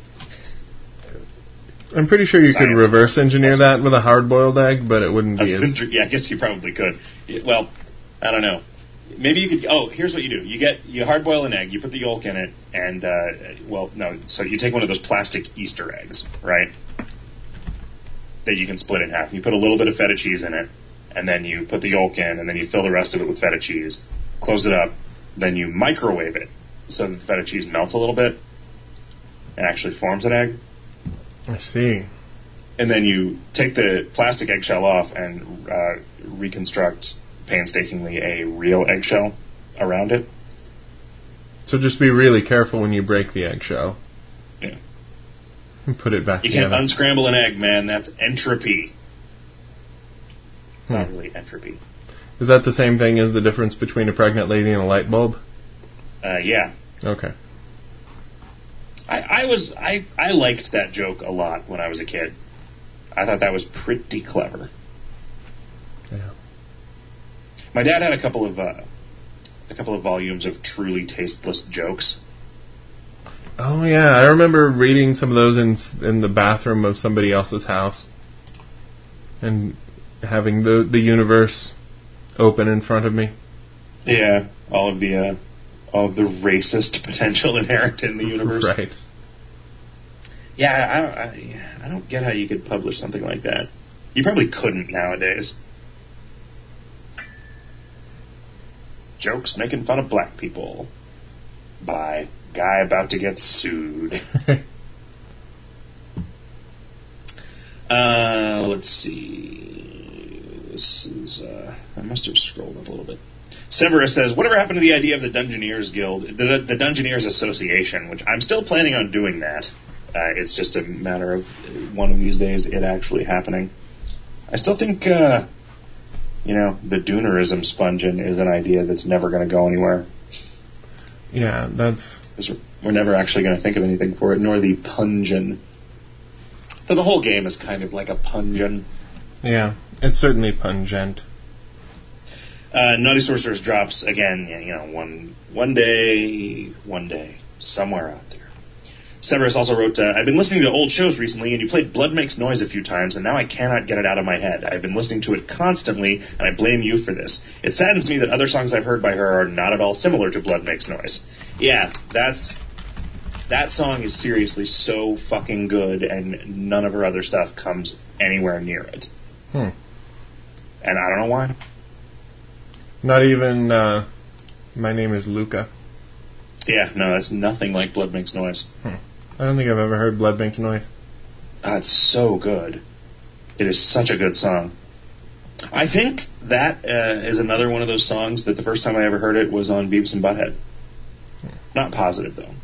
I'm pretty sure you Science. could reverse engineer that with a hard-boiled egg, but it wouldn't be as... Yeah, I guess you probably could. Well, I don't know. Maybe you could... Oh, here's what you do. You get you hard-boil an egg, you put the yolk in it, and, uh, well, no, so you take one of those plastic Easter eggs, right, that you can split in half. You put a little bit of feta cheese in it, and then you put the yolk in, and then you fill the rest of it with feta cheese, close it up, then you microwave it so that the feta cheese melts a little bit and actually forms an egg. I see. And then you take the plastic eggshell off and uh, reconstruct painstakingly a real eggshell around it. So just be really careful when you break the eggshell. Yeah. And put it back you together. You can't unscramble an egg, man. That's entropy. It's hmm. not really entropy. Is that the same thing as the difference between a pregnant lady and a light bulb? Uh, yeah. Okay. I, I was I, I liked that joke a lot when I was a kid. I thought that was pretty clever. Yeah. My dad had a couple of uh, a couple of volumes of truly tasteless jokes. Oh yeah, I remember reading some of those in in the bathroom of somebody else's house, and having the the universe open in front of me. Yeah, all of the uh, all of the racist potential inherent in the universe. Right. Yeah, I, I I don't get how you could publish something like that. You probably couldn't nowadays. Jokes making fun of black people by guy about to get sued. uh, let's see. This is uh, I must have scrolled up a little bit. Severus says, whatever happened to the idea of the Dungeoneers Guild, the, the Dungeoneers Association, which I'm still planning on doing that. Uh, it's just a matter of one of these days it actually happening. I still think, uh, you know, the Doonerism spongin is an idea that's never going to go anywhere. Yeah, that's... We're never actually going to think of anything for it, nor the Pungeon. So the whole game is kind of like a Pungeon. Yeah, it's certainly pungent. Uh, Naughty Sorceress drops again, you know, one one day, one day, somewhere out there. Severus also wrote, uh, I've been listening to old shows recently, and you played Blood Makes Noise a few times, and now I cannot get it out of my head. I've been listening to it constantly, and I blame you for this. It saddens me that other songs I've heard by her are not at all similar to Blood Makes Noise. Yeah, that's... That song is seriously so fucking good, and none of her other stuff comes anywhere near it. Hmm. And I don't know why. Not even, uh, My Name is Luca. Yeah, no, that's nothing like Blood Makes Noise. Hmm. I don't think I've ever heard Blood Makes Noise. Oh, it's so good. It is such a good song. I think that uh, is another one of those songs that the first time I ever heard it was on Beavis and Butthead. Hmm. Not positive, though.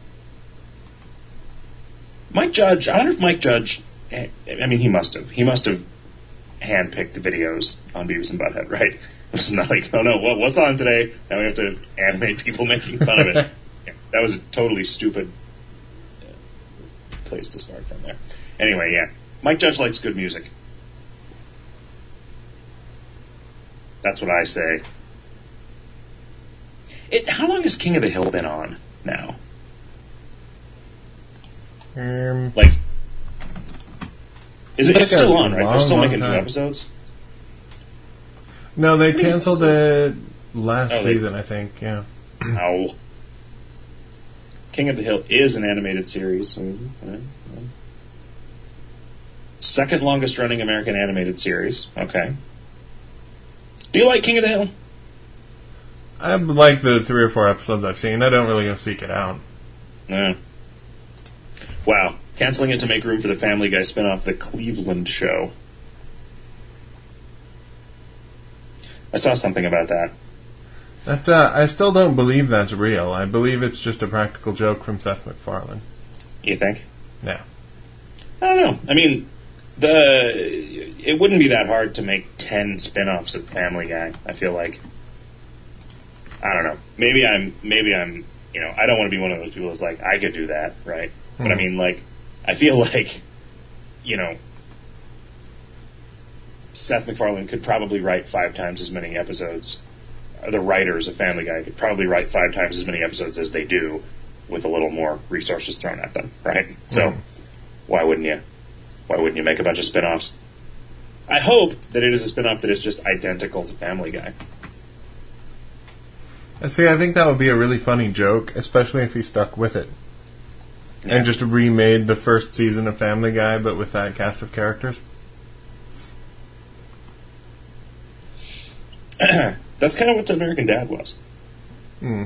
Mike Judge, I wonder if Mike Judge, I mean, he must have. He must have handpicked the videos on Beavis and Butthead, right? It's not like, oh no, what, what's on today? Now we have to animate people making fun of it. Yeah, that was a totally stupid place to start from there. Anyway, yeah. Mike Judge likes good music. That's what I say. It, how long has King of the Hill been on now? Um, like, is it like it's still on, right? Long, They're still making time. new episodes? No, they canceled it last oh, they, season, I think, yeah. Ow. King of the Hill is an animated series. So, uh, uh. Second longest running American animated series. Okay. Do you like King of the Hill? I like the three or four episodes I've seen. I don't really go seek it out. No. Wow. Canceling it to make room for the Family Guy spinoff, The Cleveland Show. I saw something about that. That uh, I still don't believe that's real. I believe it's just a practical joke from Seth MacFarlane. You think? Yeah. I don't know. I mean, the it wouldn't be that hard to make ten spin-offs of Family Guy, I feel like. I don't know. Maybe I'm, maybe I'm, you know, I don't want to be one of those people that's like, I could do that, right? Hmm. But I mean, like, I feel like, you know, Seth MacFarlane could probably write five times as many episodes. Or the writers of Family Guy could probably write five times as many episodes as they do with a little more resources thrown at them, right? Mm-hmm. So, why wouldn't you? Why wouldn't you make a bunch of spin-offs? I hope that it is a spin-off that is just identical to Family Guy. See, I think that would be a really funny joke, especially if he stuck with it. Yeah. And just remade the first season of Family Guy, but with that cast of characters. That's kind of what American Dad was. Hmm.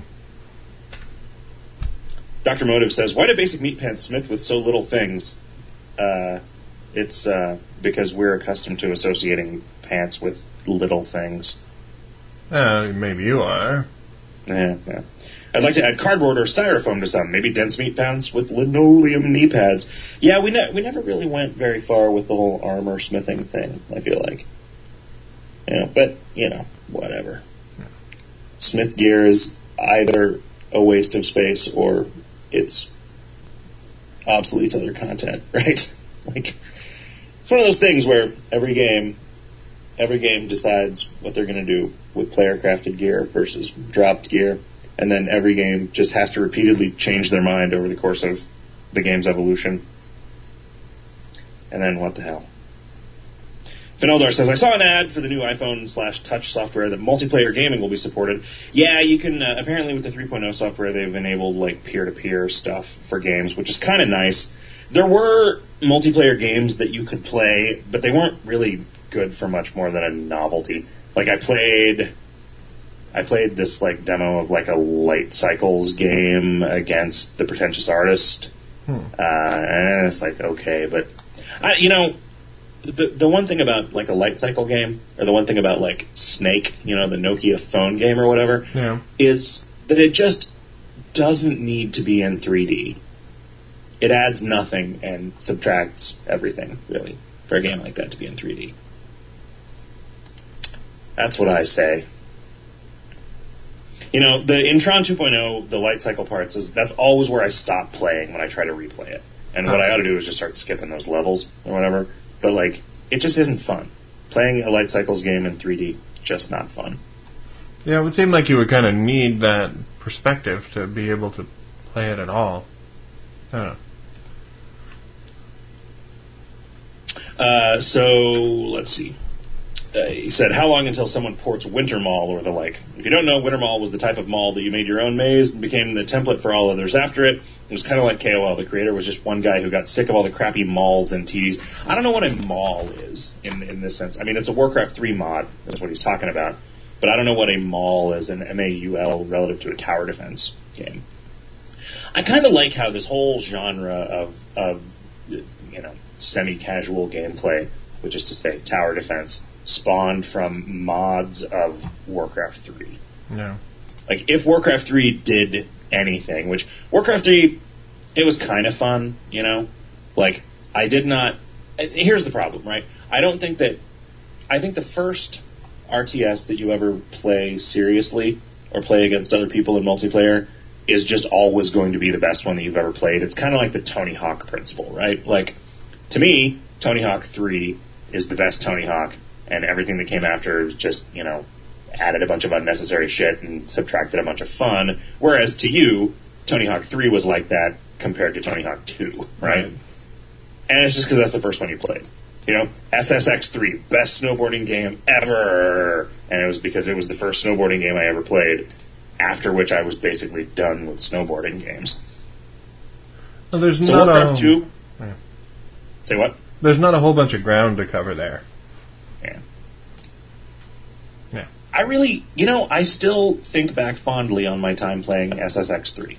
Doctor Motive says, why did Basic Meat Pants Smith with so little things? Uh, it's uh, because we're accustomed to associating pants with little things. Uh, maybe you are. Yeah, yeah. I'd like to add cardboard or styrofoam to some. Maybe dense meat pants with linoleum knee pads. Yeah, we ne- we never really went very far with the whole armor smithing thing, I feel like. Yeah, but, you know, whatever. Smith gear is either a waste of space or it's obsoletes other content, right? Like, it's one of those things where every game, every game decides what they're going to do with player-crafted gear versus dropped gear, and then every game just has to repeatedly change their mind over the course of the game's evolution. And then what the hell? Fineldar says, I saw an ad for the new iPhone slash touch software that multiplayer gaming will be supported. Yeah, you can, uh, apparently with the three point oh software, they've enabled, like, peer-to-peer stuff for games, which is kind of nice. There were multiplayer games that you could play, but they weren't really good for much more than a novelty. Like, I played... I played this, like, demo of, like, a Light Cycles game against The Pretentious Artist. Hmm. Uh, and it's like, okay, but... I, you know... The the one thing about, like, a Light Cycle game, or the one thing about, like, Snake, you know, the Nokia phone game or whatever, yeah. is that it just doesn't need to be in three D. It adds nothing and subtracts everything, really, for a game like that to be in three D. That's what I say. You know, the in Tron two point oh, the Light Cycle parts, is that's always where I stop playing when I try to replay it. And what I ought to do is just start skipping those levels or whatever. But, like, it just isn't fun. Playing a Light Cycles game in three D, just not fun. Yeah, it would seem like you would kind of need that perspective to be able to play it at all. I don't know. Uh, so, let's see. Uh, he said, how long until someone ports Winter Mall or the like? If you don't know, Winter Mall was the type of mall that you made your own maze and became the template for all others after it. It was kind of like K O L. The creator was just one guy who got sick of all the crappy malls and T Ds. I don't know what a mall is in in this sense. I mean, it's a Warcraft three mod. That's what he's talking about. But I don't know what a mall is, an M A U L, relative to a tower defense game. I kind of like how this whole genre of, of you know, semi-casual gameplay, which is to say tower defense, spawned from mods of Warcraft three. No. Like, if Warcraft three did anything, which Warcraft three, it was kind of fun, you know? Like, I did not... Here's the problem, right? I don't think that... I think the first R T S that you ever play seriously or play against other people in multiplayer is just always going to be the best one that you've ever played. It's kind of like the Tony Hawk principle, right? Like, to me, Tony Hawk three is the best Tony Hawk, and everything that came after is just, you know, added a bunch of unnecessary shit and subtracted a bunch of fun. Whereas to you, Tony Hawk three was like that compared to Tony Hawk two, right? And it's just because that's the first one you played. You know, S S X three, best snowboarding game ever. And it was because it was the first snowboarding game I ever played, after which I was basically done with snowboarding games. Well, there's so not Warcraft a... two... Yeah. Say what? There's not a whole bunch of ground to cover there. Yeah. Yeah. I really, you know, I still think back fondly on my time playing S S X three.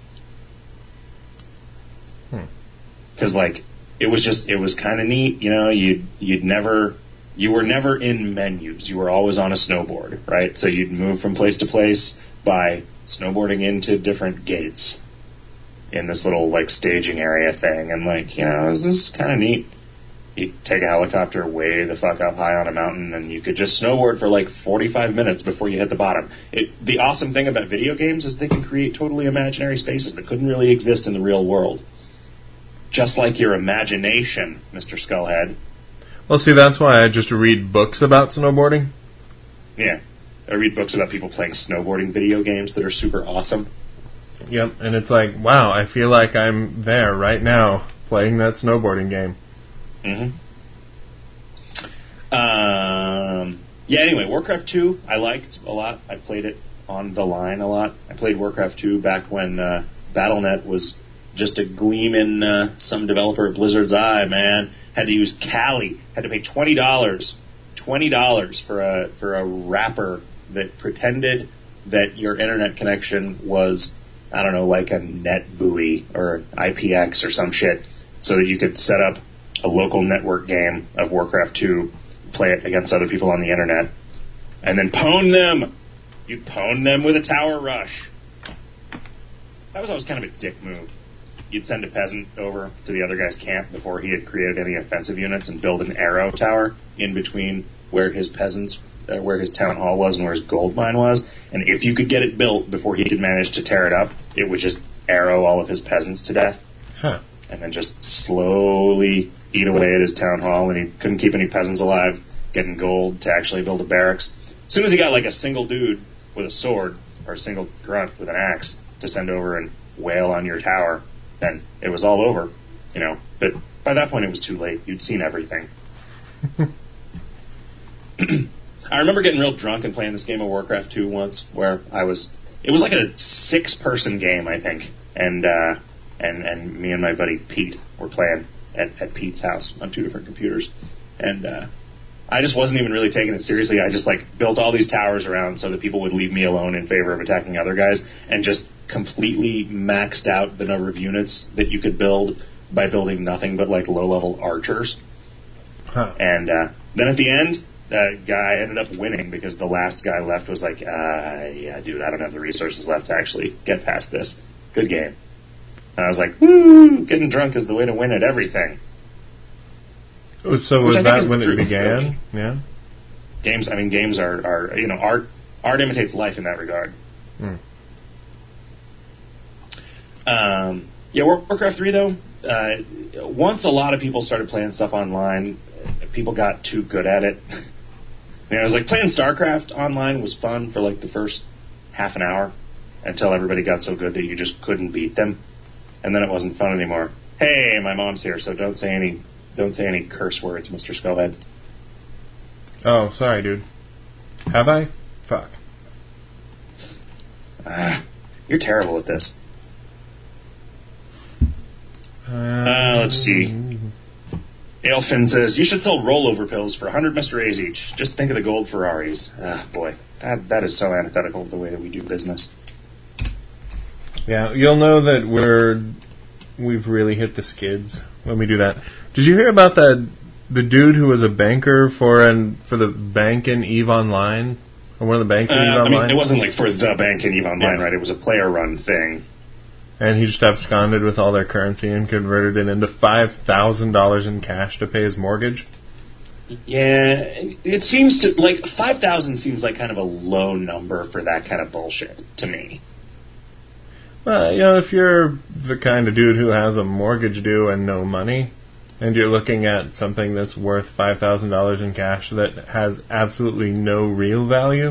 Because, hmm. like, it was just, it was kind of neat, you know, you'd, you'd never, you were never in menus. You were always on a snowboard, right? So you'd move from place to place by snowboarding into different gates in this little, like, staging area thing. And, like, you know, it was just kind of neat. You take a helicopter way the fuck up high on a mountain, and you could just snowboard for like forty-five minutes before you hit the bottom. It, the awesome thing about video games is they can create totally imaginary spaces that couldn't really exist in the real world. Just like your imagination, Mister Skullhead. Well, see, that's why I just read books about snowboarding. Yeah. I read books about people playing snowboarding video games that are super awesome. Yep, and it's like, wow, I feel like I'm there right now playing that snowboarding game. Mm-hmm. Um, yeah, anyway, Warcraft two I liked a lot. I played it on the line a lot. I played Warcraft two back when uh, Battle dot net was just a gleam in uh, some developer at Blizzard's eye, man. Had to use Kali. Had to pay twenty dollars. twenty dollars for a, for a wrapper that pretended that your internet connection was, I don't know, like a net buoy or I P X or some shit, so that you could set up a local network game of Warcraft two, play it against other people on the internet, and then pwn them. You pwn them with a tower rush. That was always kind of a dick move. You'd send a peasant over to the other guy's camp before he had created any offensive units and build an arrow tower in between where his peasants, uh, where his town hall was and where his gold mine was. And if you could get it built before he could manage to tear it up, it would just arrow all of his peasants to death. Huh. And then just slowly eat away at his town hall, and he couldn't keep any peasants alive, getting gold to actually build a barracks. As soon as he got like a single dude with a sword, or a single grunt with an axe, to send over and wail on your tower, then it was all over, you know. But by that point it was too late. You'd seen everything. I remember getting real drunk and playing this game of Warcraft two once, where I was, it was like a six-person game, I think, and, uh, and, and me and my buddy Pete were playing at, at Pete's house on two different computers, and uh, I just wasn't even really taking it seriously. I just like built all these towers around so that people would leave me alone in favor of attacking other guys, and just completely maxed out the number of units that you could build by building nothing but like low-level archers. Huh. And uh, then at the end, the guy ended up winning because the last guy left was like, uh, yeah, dude, I don't have the resources left to actually get past this. Good game. And I was like, woo, getting drunk is the way to win at everything. Oh, so was that when it began? Really. Yeah. Games, I mean, games are, are, you know, art art imitates life in that regard. Mm. Um, yeah, Warcraft three, though, uh, once a lot of people started playing stuff online, people got too good at it. I mean, it was like playing StarCraft online was fun for like the first half an hour until everybody got so good that you just couldn't beat them. And then it wasn't fun anymore. Hey, my mom's here, so don't say any don't say any curse words, Mister Skullhead. Oh, sorry, dude. Have I? Fuck. Ah, you're terrible at this. Um, uh, let's see. Aelfin says, you should sell rollover pills for one hundred Mister A's each. Just think of the gold Ferraris. Ah, boy. That that is so antithetical to the way that we do business. Yeah, you'll know that we're we've really hit the skids when we do that. Did you hear about that? The dude who was a banker for an for the bank in EVE Online, or one of the banks in uh, EVE I Online. mean, it wasn't like for the bank in EVE Online, yeah. right? It was a player-run thing. And he just absconded with all their currency and converted it into five thousand dollars in cash to pay his mortgage. Yeah, it seems to like five thousand seems like kind of a low number for that kind of bullshit to me. Well, you know, if you're the kind of dude who has a mortgage due and no money, and you're looking at something that's worth five thousand dollars in cash that has absolutely no real value.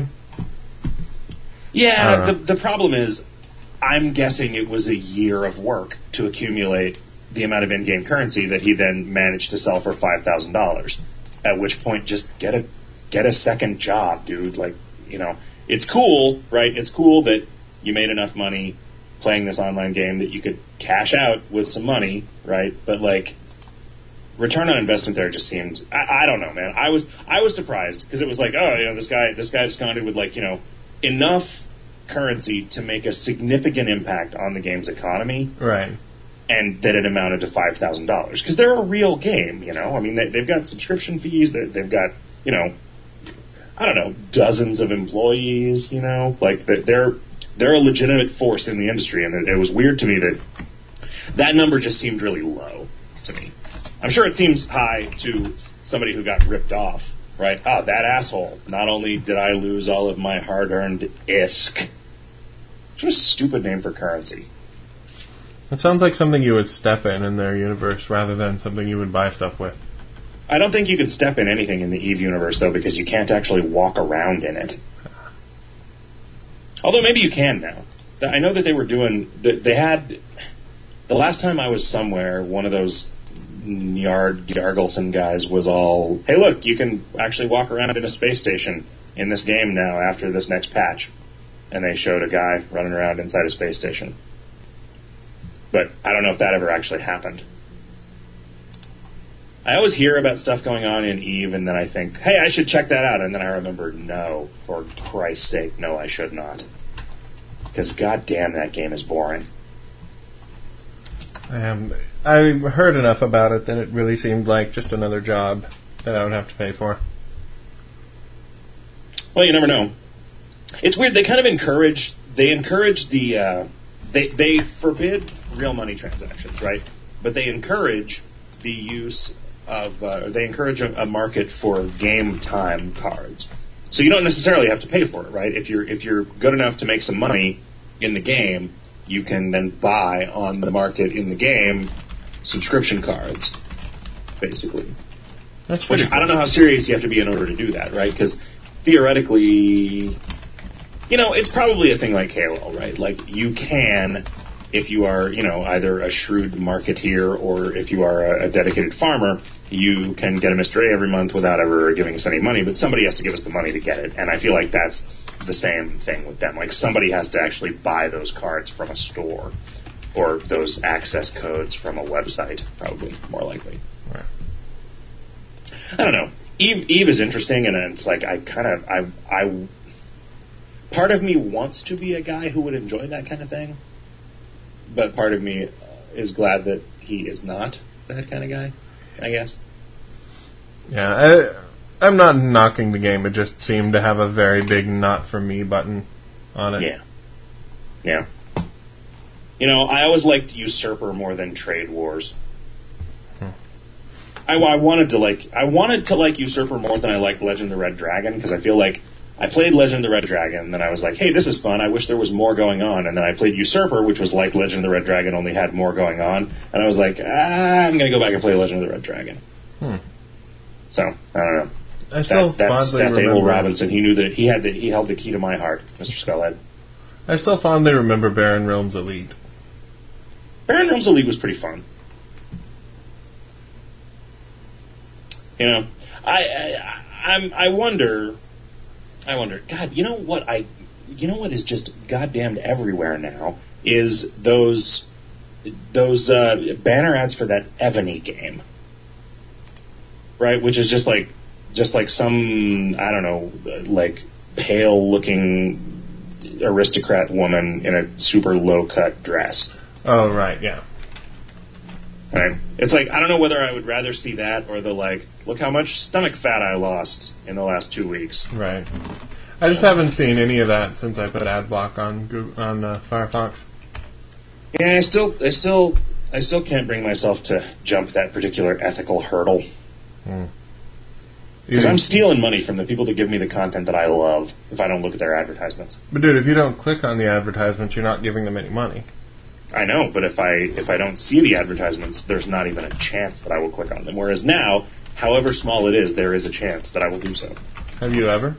Yeah, the the problem is, I'm guessing it was a year of work to accumulate the amount of in-game currency that he then managed to sell for five thousand dollars. At which point, just get a get a second job, dude. Like, you know, it's cool, right? It's cool that you made enough money playing this online game that you could cash out with some money, right? But, like, return on investment there just seemed, I, I don't know, man. I was I was surprised because it was like, oh, you know, this guy this guy absconded with like, you know, enough currency to make a significant impact on the game's economy. Right. And that it amounted to five thousand dollars because they're a real game, you know. I mean, they, they've got subscription fees. They, they've got, you know, I don't know, dozens of employees. You know, like they're they're a legitimate force in the industry, and it, it was weird to me that that number just seemed really low to me. I'm sure it seems high to somebody who got ripped off, right? Ah, that asshole. Not only did I lose all of my hard-earned I S K. What a stupid name for currency. It sounds like something you would step in in their universe rather than something you would buy stuff with. I don't think you can step in anything in the EVE universe, though, because you can't actually walk around in it. Although maybe you can now. I know that they were doing... They had... The last time I was somewhere, one of those Yard Yargelson guys was all, hey, look, you can actually walk around in a space station in this game now after this next patch. And they showed a guy running around inside a space station. But I don't know if that ever actually happened. I always hear about stuff going on in EVE, and then I think, hey, I should check that out. And then I remember, no, for Christ's sake, no, I should not. Because goddamn, that game is boring. Um, I heard enough about it that it really seemed like just another job that I would have to pay for. Well, you never know. It's weird. They kind of encourage, they encourage the... Uh, They they forbid real money transactions, right? But they encourage the use of, uh, they encourage a, a market for game time cards. So you don't necessarily have to pay for it, right? If you're if you're good enough to make some money in the game, you can then buy on the market in the game subscription cards, basically. That's Which cool. I don't know how serious you have to be in order to do that, right? Because theoretically... You know, it's probably a thing like Halo, right? Like, you can, if you are, you know, either a shrewd marketeer or if you are a, a dedicated farmer, you can get a Mister A every month without ever giving us any money, but somebody has to give us the money to get it. And I feel like that's the same thing with them. Like, somebody has to actually buy those cards from a store or those access codes from a website, probably, more likely. Right. I don't know. Eve, Eve is interesting, and it's like, I kind of, I, I... Part of me wants to be a guy who would enjoy that kind of thing, but part of me is glad that he is not that kind of guy, I guess. Yeah, I, I'm not knocking the game. It just seemed to have a very big not for me button on it. Yeah. Yeah. You know, I always liked Usurper more than Trade Wars. Hmm. I, I wanted to like I wanted to like Usurper more than I liked Legend of the Red Dragon, because I feel like I played Legend of the Red Dragon, and then I was like, hey, this is fun, I wish there was more going on. And then I played Usurper, which was like Legend of the Red Dragon, only had more going on. And I was like, ah, I'm going to go back and play Legend of the Red Dragon. Hmm. So, I don't know. I still that, that fondly Seth remember... Abel Robinson, he knew that he had the, he held the key to my heart, Mister Skullhead. I still fondly remember Barren Realms Elite. Barren Realms Elite was pretty fun. You know, I, I, I'm, I wonder... I wonder, God, you know what I, you know what is just goddamned everywhere now is those, those uh, banner ads for that Evany game, right? Which is just like, just like some, I don't know, like pale-looking aristocrat woman in a super low-cut dress. Oh, right, yeah. Right. It's like, I don't know whether I would rather see that or the, like, look how much stomach fat I lost in the last two weeks. Right. I just haven't seen any of that since I put AdBlock on Google, on uh, Firefox. Yeah, I still, I still, I still can't bring myself to jump that particular ethical hurdle. Hmm. Because I'm stealing money from the people that give me the content that I love if I don't look at their advertisements. But dude, if you don't click on the advertisements, you're not giving them any money. I know, but if I if I don't see the advertisements, there's not even a chance that I will click on them. Whereas now, however small it is, there is a chance that I will do so. Have you ever?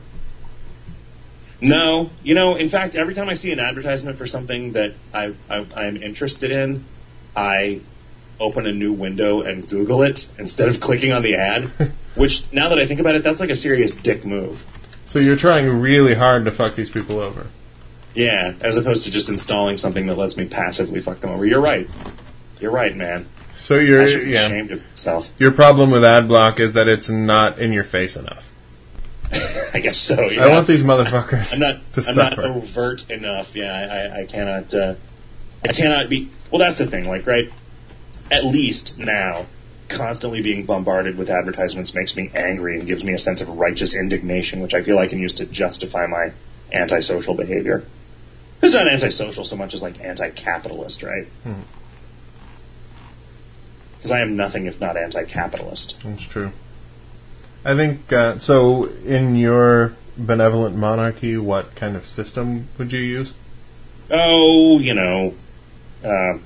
No. You know, in fact, every time I see an advertisement for something that I, I, I'm interested in, I open a new window and Google it instead of clicking on the ad. Which, now that I think about it, that's like a serious dick move. So you're trying really hard to fuck these people over. Yeah, as opposed to just installing something that lets me passively fuck them over. You're right. You're right, man. So you're I should be yeah. ashamed of myself. Your problem with AdBlock is that it's not in your face enough. I guess so. Yeah. I want these motherfuckers I'm not. to I'm suffer. not overt enough. Yeah, I, I, I cannot. Uh, I cannot be. Well, that's the thing. Like, right. At least now, constantly being bombarded with advertisements makes me angry and gives me a sense of righteous indignation, which I feel I can use to justify my antisocial behavior. It's not antisocial so much as like anti-capitalist, right? Because hmm. I am nothing if not anti-capitalist. That's true. I think, uh, so in your benevolent monarchy, what kind of system would you use? Oh, you know, uh,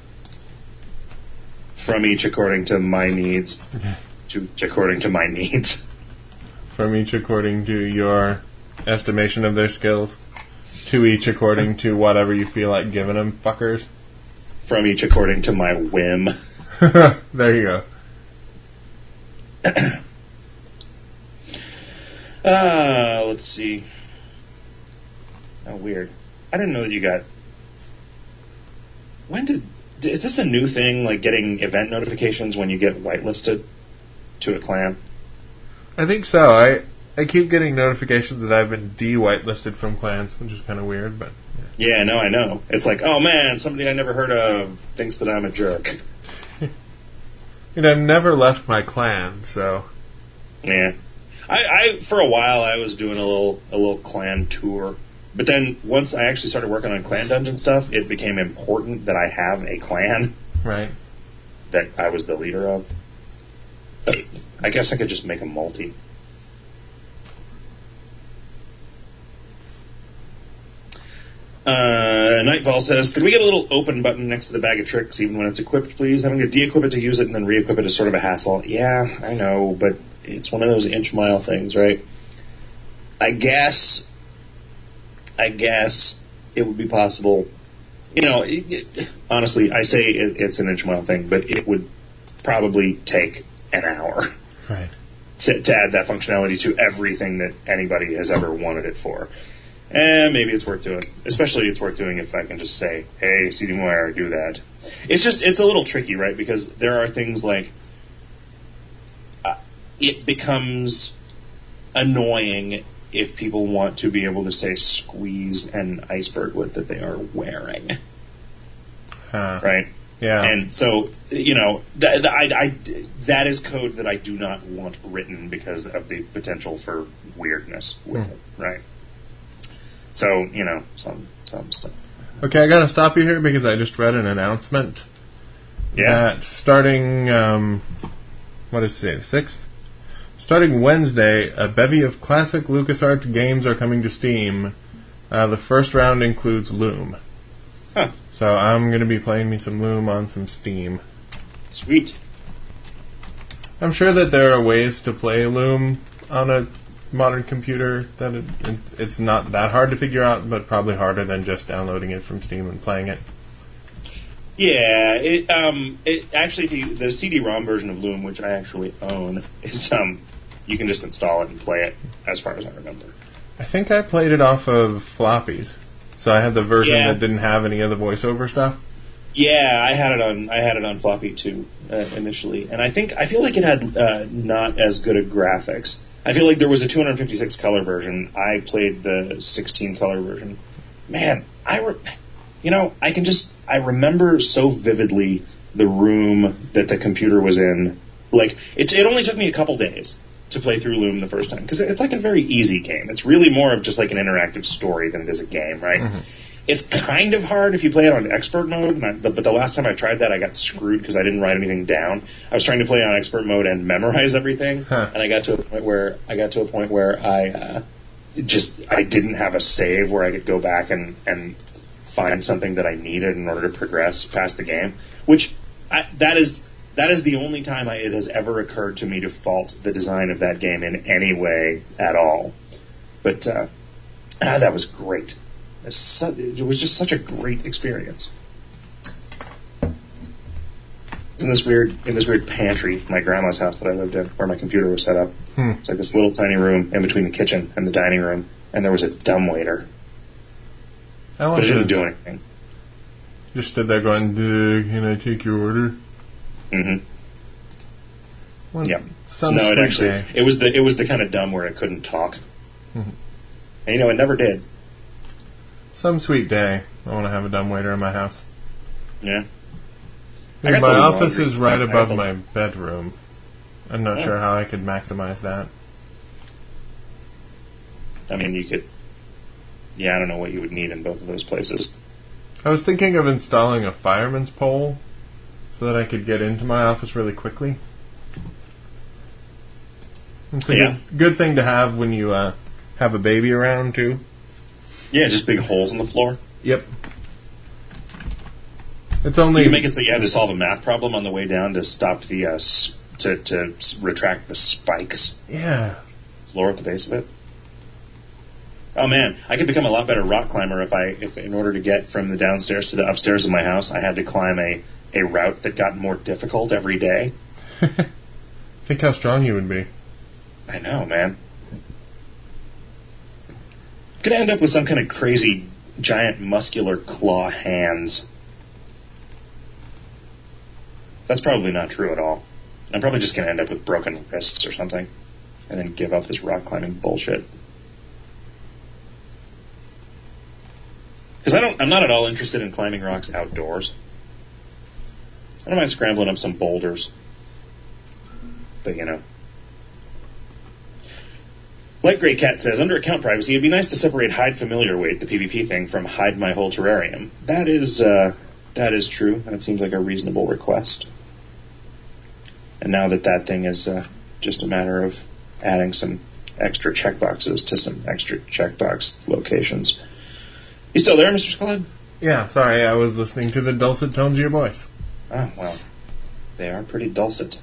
from each according to my needs, to each according to my needs. From each according to your estimation of their skills, to each according to whatever you feel like giving them, fuckers. From each according to my whim. There you go. Uh, let's see. Oh, weird. I didn't know that you got... When did... Is this a new thing, like getting event notifications when you get whitelisted to a clan? I think so. I I keep getting notifications that I've been de-whitelisted from clans, which is kind of weird, but... Yeah. yeah, no, I know. It's like, oh man, somebody I never heard of thinks that I'm a jerk. You know, I've never left my clan, so... Yeah. I, I for a while I was doing a little a little clan tour, but then once I actually started working on clan dungeon stuff, it became important that I have a clan, right? That I was the leader of. I guess I could just make a multi. Uh, Nightfall says, could we get a little open button next to the bag of tricks even when it's equipped, please? Having to de-equip it to use it and then re-equip it is sort of a hassle. Yeah, I know, but it's one of those inch mile things, right? I guess, I guess it would be possible. You know, it, it, honestly, I say it, it's an inch mile thing, but it would probably take an hour. Right. To, to add that functionality to everything that anybody has ever wanted it for. And maybe it's worth doing. Especially it's worth doing if I can just say, hey, C D Moire, do that. It's just, it's a little tricky, right? Because there are things like, uh, it becomes annoying if people want to be able to say squeeze an iceberg wood that they are wearing. Huh. Right? Yeah. And so, you know, th- th- I, I, that is code that I do not want written because of the potential for weirdness with mm. it, right? So, you know, some some stuff. Okay, I gotta stop you here because I just read an announcement. Yeah. That starting, um, what is it, sixth? Starting Wednesday, a bevy of classic LucasArts games are coming to Steam. Uh, the first round includes Loom. Huh. So I'm going to be playing me some Loom on some Steam. Sweet. I'm sure that there are ways to play Loom on a modern computer that it, it, it's not that hard to figure out, but probably harder than just downloading it from Steam and playing it. Yeah, it um it actually the, the C D ROM version of Loom, which I actually own, is um you can just install it and play it, as far as I remember. I think I played it off of floppies. So I had the version yeah. that didn't have any of the voiceover stuff. Yeah, I had it on. I had it on floppy too uh, initially, and I think I feel like it had uh, not as good a graphics. I feel like there was a two fifty-six color version. I played the sixteen color version. Man, I, re- you know, I can just I remember so vividly the room that the computer was in. Like it, it only took me a couple days to play through Loom the first time, because it's like a very easy game. It's really more of just like an interactive story than it is a game, right? Mm-hmm. It's kind of hard if you play it on expert mode, and I, but the last time I tried that, I got screwed because I didn't write anything down. I was trying to play on expert mode and memorize everything, huh. and I got to a point where I got to a point where I uh, just I didn't have a save where I could go back and and find something that I needed in order to progress past the game, which I, that is. That is the only time I, it has ever occurred to me to fault the design of that game in any way at all. But uh, ah, that was great. It was, su- it was just such a great experience. In this weird, in this weird pantry, my grandma's house that I lived in, where my computer was set up. Hmm. It's like this little tiny room in between the kitchen and the dining room, and there was a dumbwaiter. I but it didn't do anything. Just stood there going, "Can I take your order?" Mm-hmm. Well, yeah. Some no, it sweet actually day. it was the it was the kind of dumb where it couldn't talk. Mm-hmm. And you know, it never did. Some sweet day, I want to have a dumbwaiter in my house. Yeah. Dude, my office laundry. is right above the... my bedroom. I'm not oh. sure how I could maximize that. I mean, you could... Yeah, I don't know what you would need in both of those places. I was thinking of installing a fireman's pole so that I could get into my office really quickly. It's a yeah. good, good thing to have when you uh, have a baby around, too. Yeah, just big holes in the floor. Yep. It's only... You can make it so you had to solve a math problem on the way down to stop the... Uh, s- to, to retract the spikes. Yeah. Floor at the base of it. Oh man, I could become a lot better rock climber if I, if in order to get from the downstairs to the upstairs of my house, I had to climb a, a route that got more difficult every day. Think how strong you would be. I know, man. Could end up with some kind of crazy, giant, muscular claw hands. That's probably not true at all. I'm probably just going to end up with broken wrists or something, and then give up this rock climbing bullshit. Because I don't, I'm not at all interested in climbing rocks outdoors. I don't mind scrambling up some boulders, but you know. Light Grey Cat says, under account privacy, it'd be nice to separate hide familiar weight, the PvP thing, from hide my whole terrarium. That is, uh, that is true. That seems like a reasonable request. And now that that thing is uh, just a matter of adding some extra checkboxes to some extra checkbox locations. You still there, Mister Scullhead? Yeah, sorry, I was listening to the dulcet tones of your voice. Oh, well, they are pretty dulcet.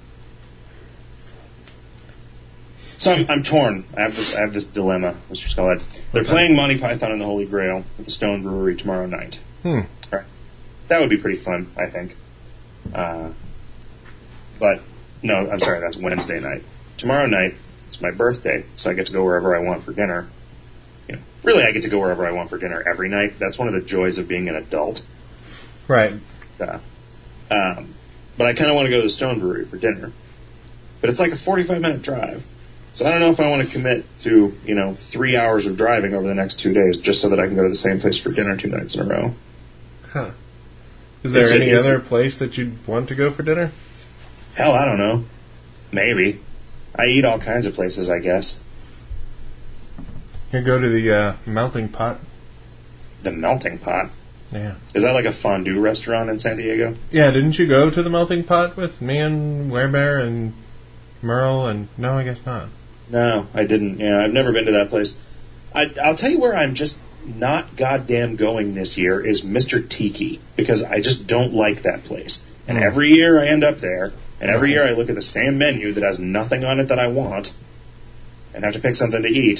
So I'm, I'm torn. I have this I have this dilemma, Mister Scullhead. They're What's playing that? Monty Python and the Holy Grail at the Stone Brewery tomorrow night. Hmm. Right. That would be pretty fun, I think. Uh, but, no, I'm sorry, that's Wednesday night. Tomorrow night, it's my birthday, so I get to go wherever I want for dinner. You know, really, I get to go wherever I want for dinner every night. That's one of the joys of being an adult. Right. Uh, um, but I kind of want to go to the Stone Brewery for dinner. But it's like a forty-five minute drive. So I don't know if I want to commit to, you know, three hours of driving over the next two days just so that I can go to the same place for dinner two nights in a row. Huh. Is there It's a- any it's other a- place that you'd want to go for dinner? Hell, I don't know. Maybe. I eat all kinds of places, I guess. You go to the uh, Melting Pot. The Melting Pot? Yeah. Is that like a fondue restaurant in San Diego? Yeah, didn't you go to the Melting Pot with me and Werebear and Merle and... No, I guess not. No, I didn't. Yeah, I've never been to that place. I, I'll tell you where I'm just not goddamn going this year is Mister Tiki, because I just don't like that place. And Mm. every year I end up there, and every year I look at the same menu that has nothing on it that I want, and have to pick something to eat.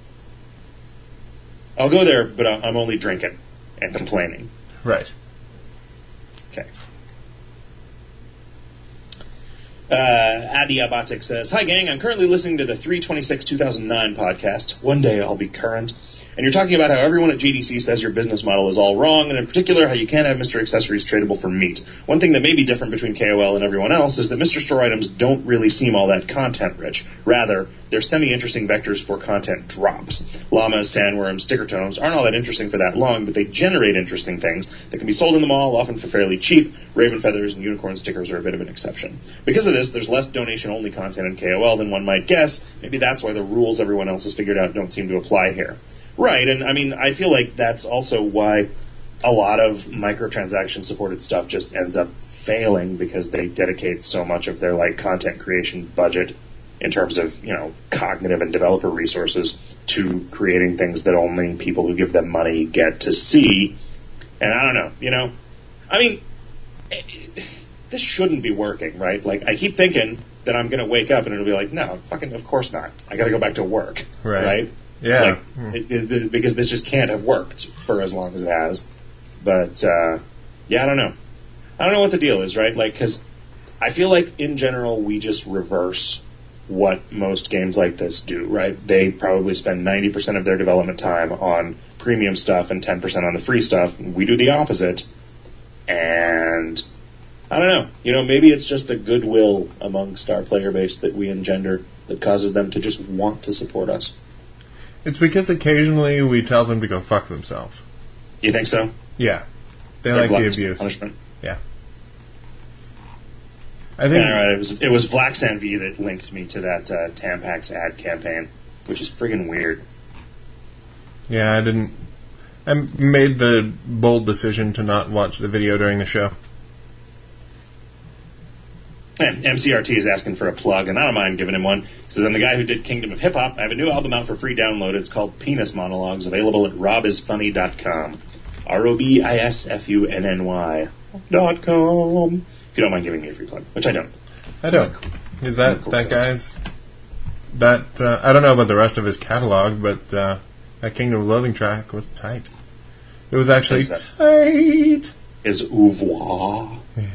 I'll go there, but I'm only drinking and complaining. Right. Okay. Uh, Adiabatic says, hi gang, I'm currently listening to the three twenty-six two thousand nine podcast. One day I'll be current. And you're talking about how everyone at G D C says your business model is all wrong, and in particular how you can't have Mister Accessories tradable for meat. One thing that may be different between K O L and everyone else is that Mister Store items don't really seem all that content-rich. Rather, they're semi-interesting vectors for content drops. Llamas, sandworms, sticker tomes aren't all that interesting for that long, but they generate interesting things that can be sold in the mall, often for fairly cheap. Raven feathers and unicorn stickers are a bit of an exception. Because of this, there's less donation-only content in K O L than one might guess. Maybe that's why the rules everyone else has figured out don't seem to apply here. Right, and I mean, I feel like that's also why a lot of microtransaction-supported stuff just ends up failing, because they dedicate so much of their, like, content creation budget in terms of, you know, cognitive and developer resources to creating things that only people who give them money get to see. And I don't know, you know, I mean, it, it, this shouldn't be working, right? Like, I keep thinking that I'm going to wake up and it'll be like, no, fucking, of course not. I got to go back to work, Right. right? Yeah. Like, it, it, it, because this just can't have worked for as long as it has. But, uh, yeah, I don't know. I don't know what the deal is, right? Like, because I feel like, in general, we just reverse what most games like this do, right? They probably spend ninety percent of their development time on premium stuff and ten percent on the free stuff. We do the opposite. And I don't know. You know, maybe it's just a goodwill amongst our player base that we engender that causes them to just want to support us. It's because occasionally we tell them to go fuck themselves. You think so? Yeah. They Like like the abuse. Punishment. Yeah. I think. Yeah, right. It was it was Vlaxan V that linked me to that uh, Tampax ad campaign, which is friggin' weird. Yeah, I didn't. I made the bold decision to not watch the video during the show. And M C R T is asking for a plug, and I don't mind giving him one. He says, I'm the guy who did Kingdom of Hip Hop. I have a new album out for free download. It's called Penis Monologues, available at rob is funny dot com. R O B I S F U N N Y dot com. If you don't mind giving me a free plug, which I don't. I don't. Is that cool that guy's... That, uh, I don't know about the rest of his catalog, but uh, that Kingdom of Loathing track was tight. It was actually tight. His oeuvre. Yes.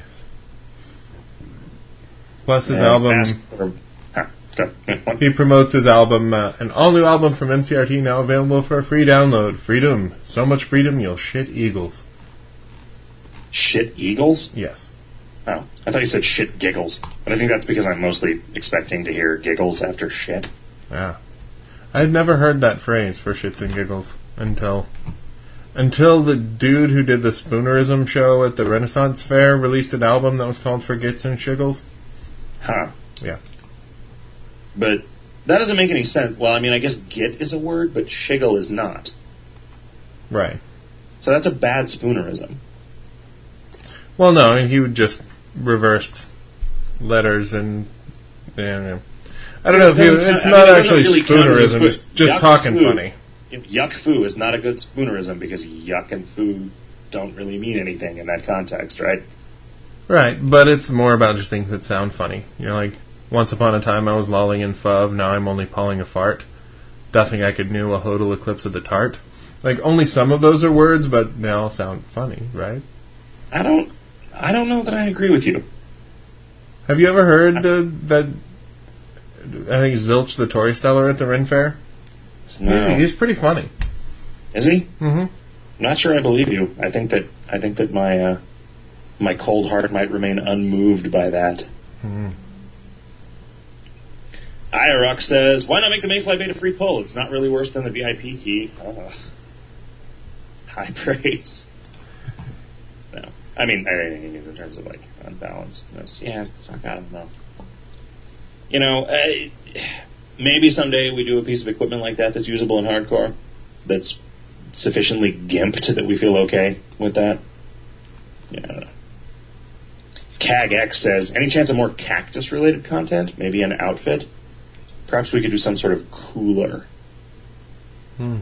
Plus his and album... For, huh, go. He promotes his album, uh, an all-new album from M C R T, now available for a free download. Freedom. So much freedom, you'll shit eagles. Shit eagles? Yes. Oh, I thought you said shit giggles. But I think that's because I'm mostly expecting to hear giggles after shit. Yeah. I'd never heard that phrase for shits and giggles until... Until the dude who did the Spoonerism show at the Renaissance Fair released an album that was called For Gits and Shiggles. Huh. Yeah. But that doesn't make any sense. Well, I mean, I guess git is a word, but shiggle is not. Right. So that's a bad Spoonerism. Well, no, he would just reversed letters and... and I don't know if he, it's I not mean, actually really Spoonerism, it's just yuck talking foo. funny. Yuck foo is not a good Spoonerism because yuck and foo don't really mean anything in that context, right? Right, but it's more about just things that sound funny. You know, like, once upon a time I was lolling in fub, now I'm only pawing a fart. Duffing I could knew a hodl eclipse of the tart. Like, only some of those are words, but they all sound funny, right? I don't, I don't know that I agree with you. Have you ever heard uh, that, I think Zilch the Tory Steller at the Ren Fair? No. He's pretty funny. Is he? Mm-hmm. I'm not sure I believe you. I think that, I think that my, uh, my cold heart might remain unmoved by that. Mm-hmm. Irock says, why not make the Mayfly Beta free pull? It's not really worse than the V I P key. Oh. High praise. No. I mean, I mean, in terms of, like, unbalanced. Yeah, fuck, I don't know. You know, uh, maybe someday we do a piece of equipment like that that's usable in hardcore, that's sufficiently gimped that we feel okay with that. Yeah, I don't know. C A G X says, any chance of more cactus-related content? Maybe an outfit? Perhaps we could do some sort of cooler. Hmm.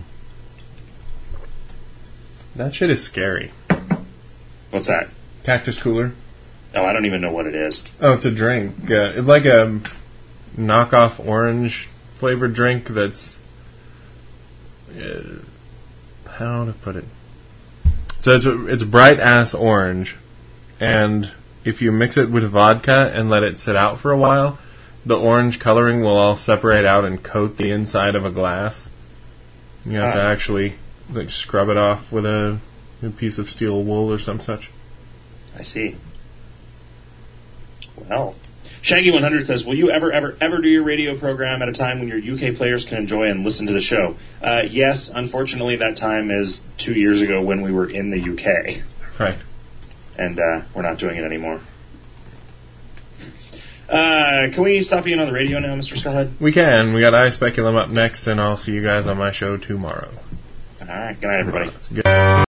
That shit is scary. What's that? Cactus cooler. Oh, I don't even know what it is. Oh, it's a drink. Uh, it's like a knockoff orange flavored drink that's... Uh, how to put it? So it's a, it's bright-ass orange, and if you mix it with vodka and let it sit out for a while, the orange coloring will all separate out and coat the inside of a glass. You have huh. to actually like scrub it off with a, a piece of steel wool or some such. I see. Well, Shaggy one hundred says, will you ever, ever, ever do your radio program at a time when your U K players can enjoy and listen to the show? Uh, yes, unfortunately that time is two years ago when we were in the U K. Right. And uh, we're not doing it anymore. Uh, can we stop being on the radio now, Mister Skullhead? We can. We got iSpeculum up next, and I'll see you guys on my show tomorrow. All right. Good night, everybody. Good.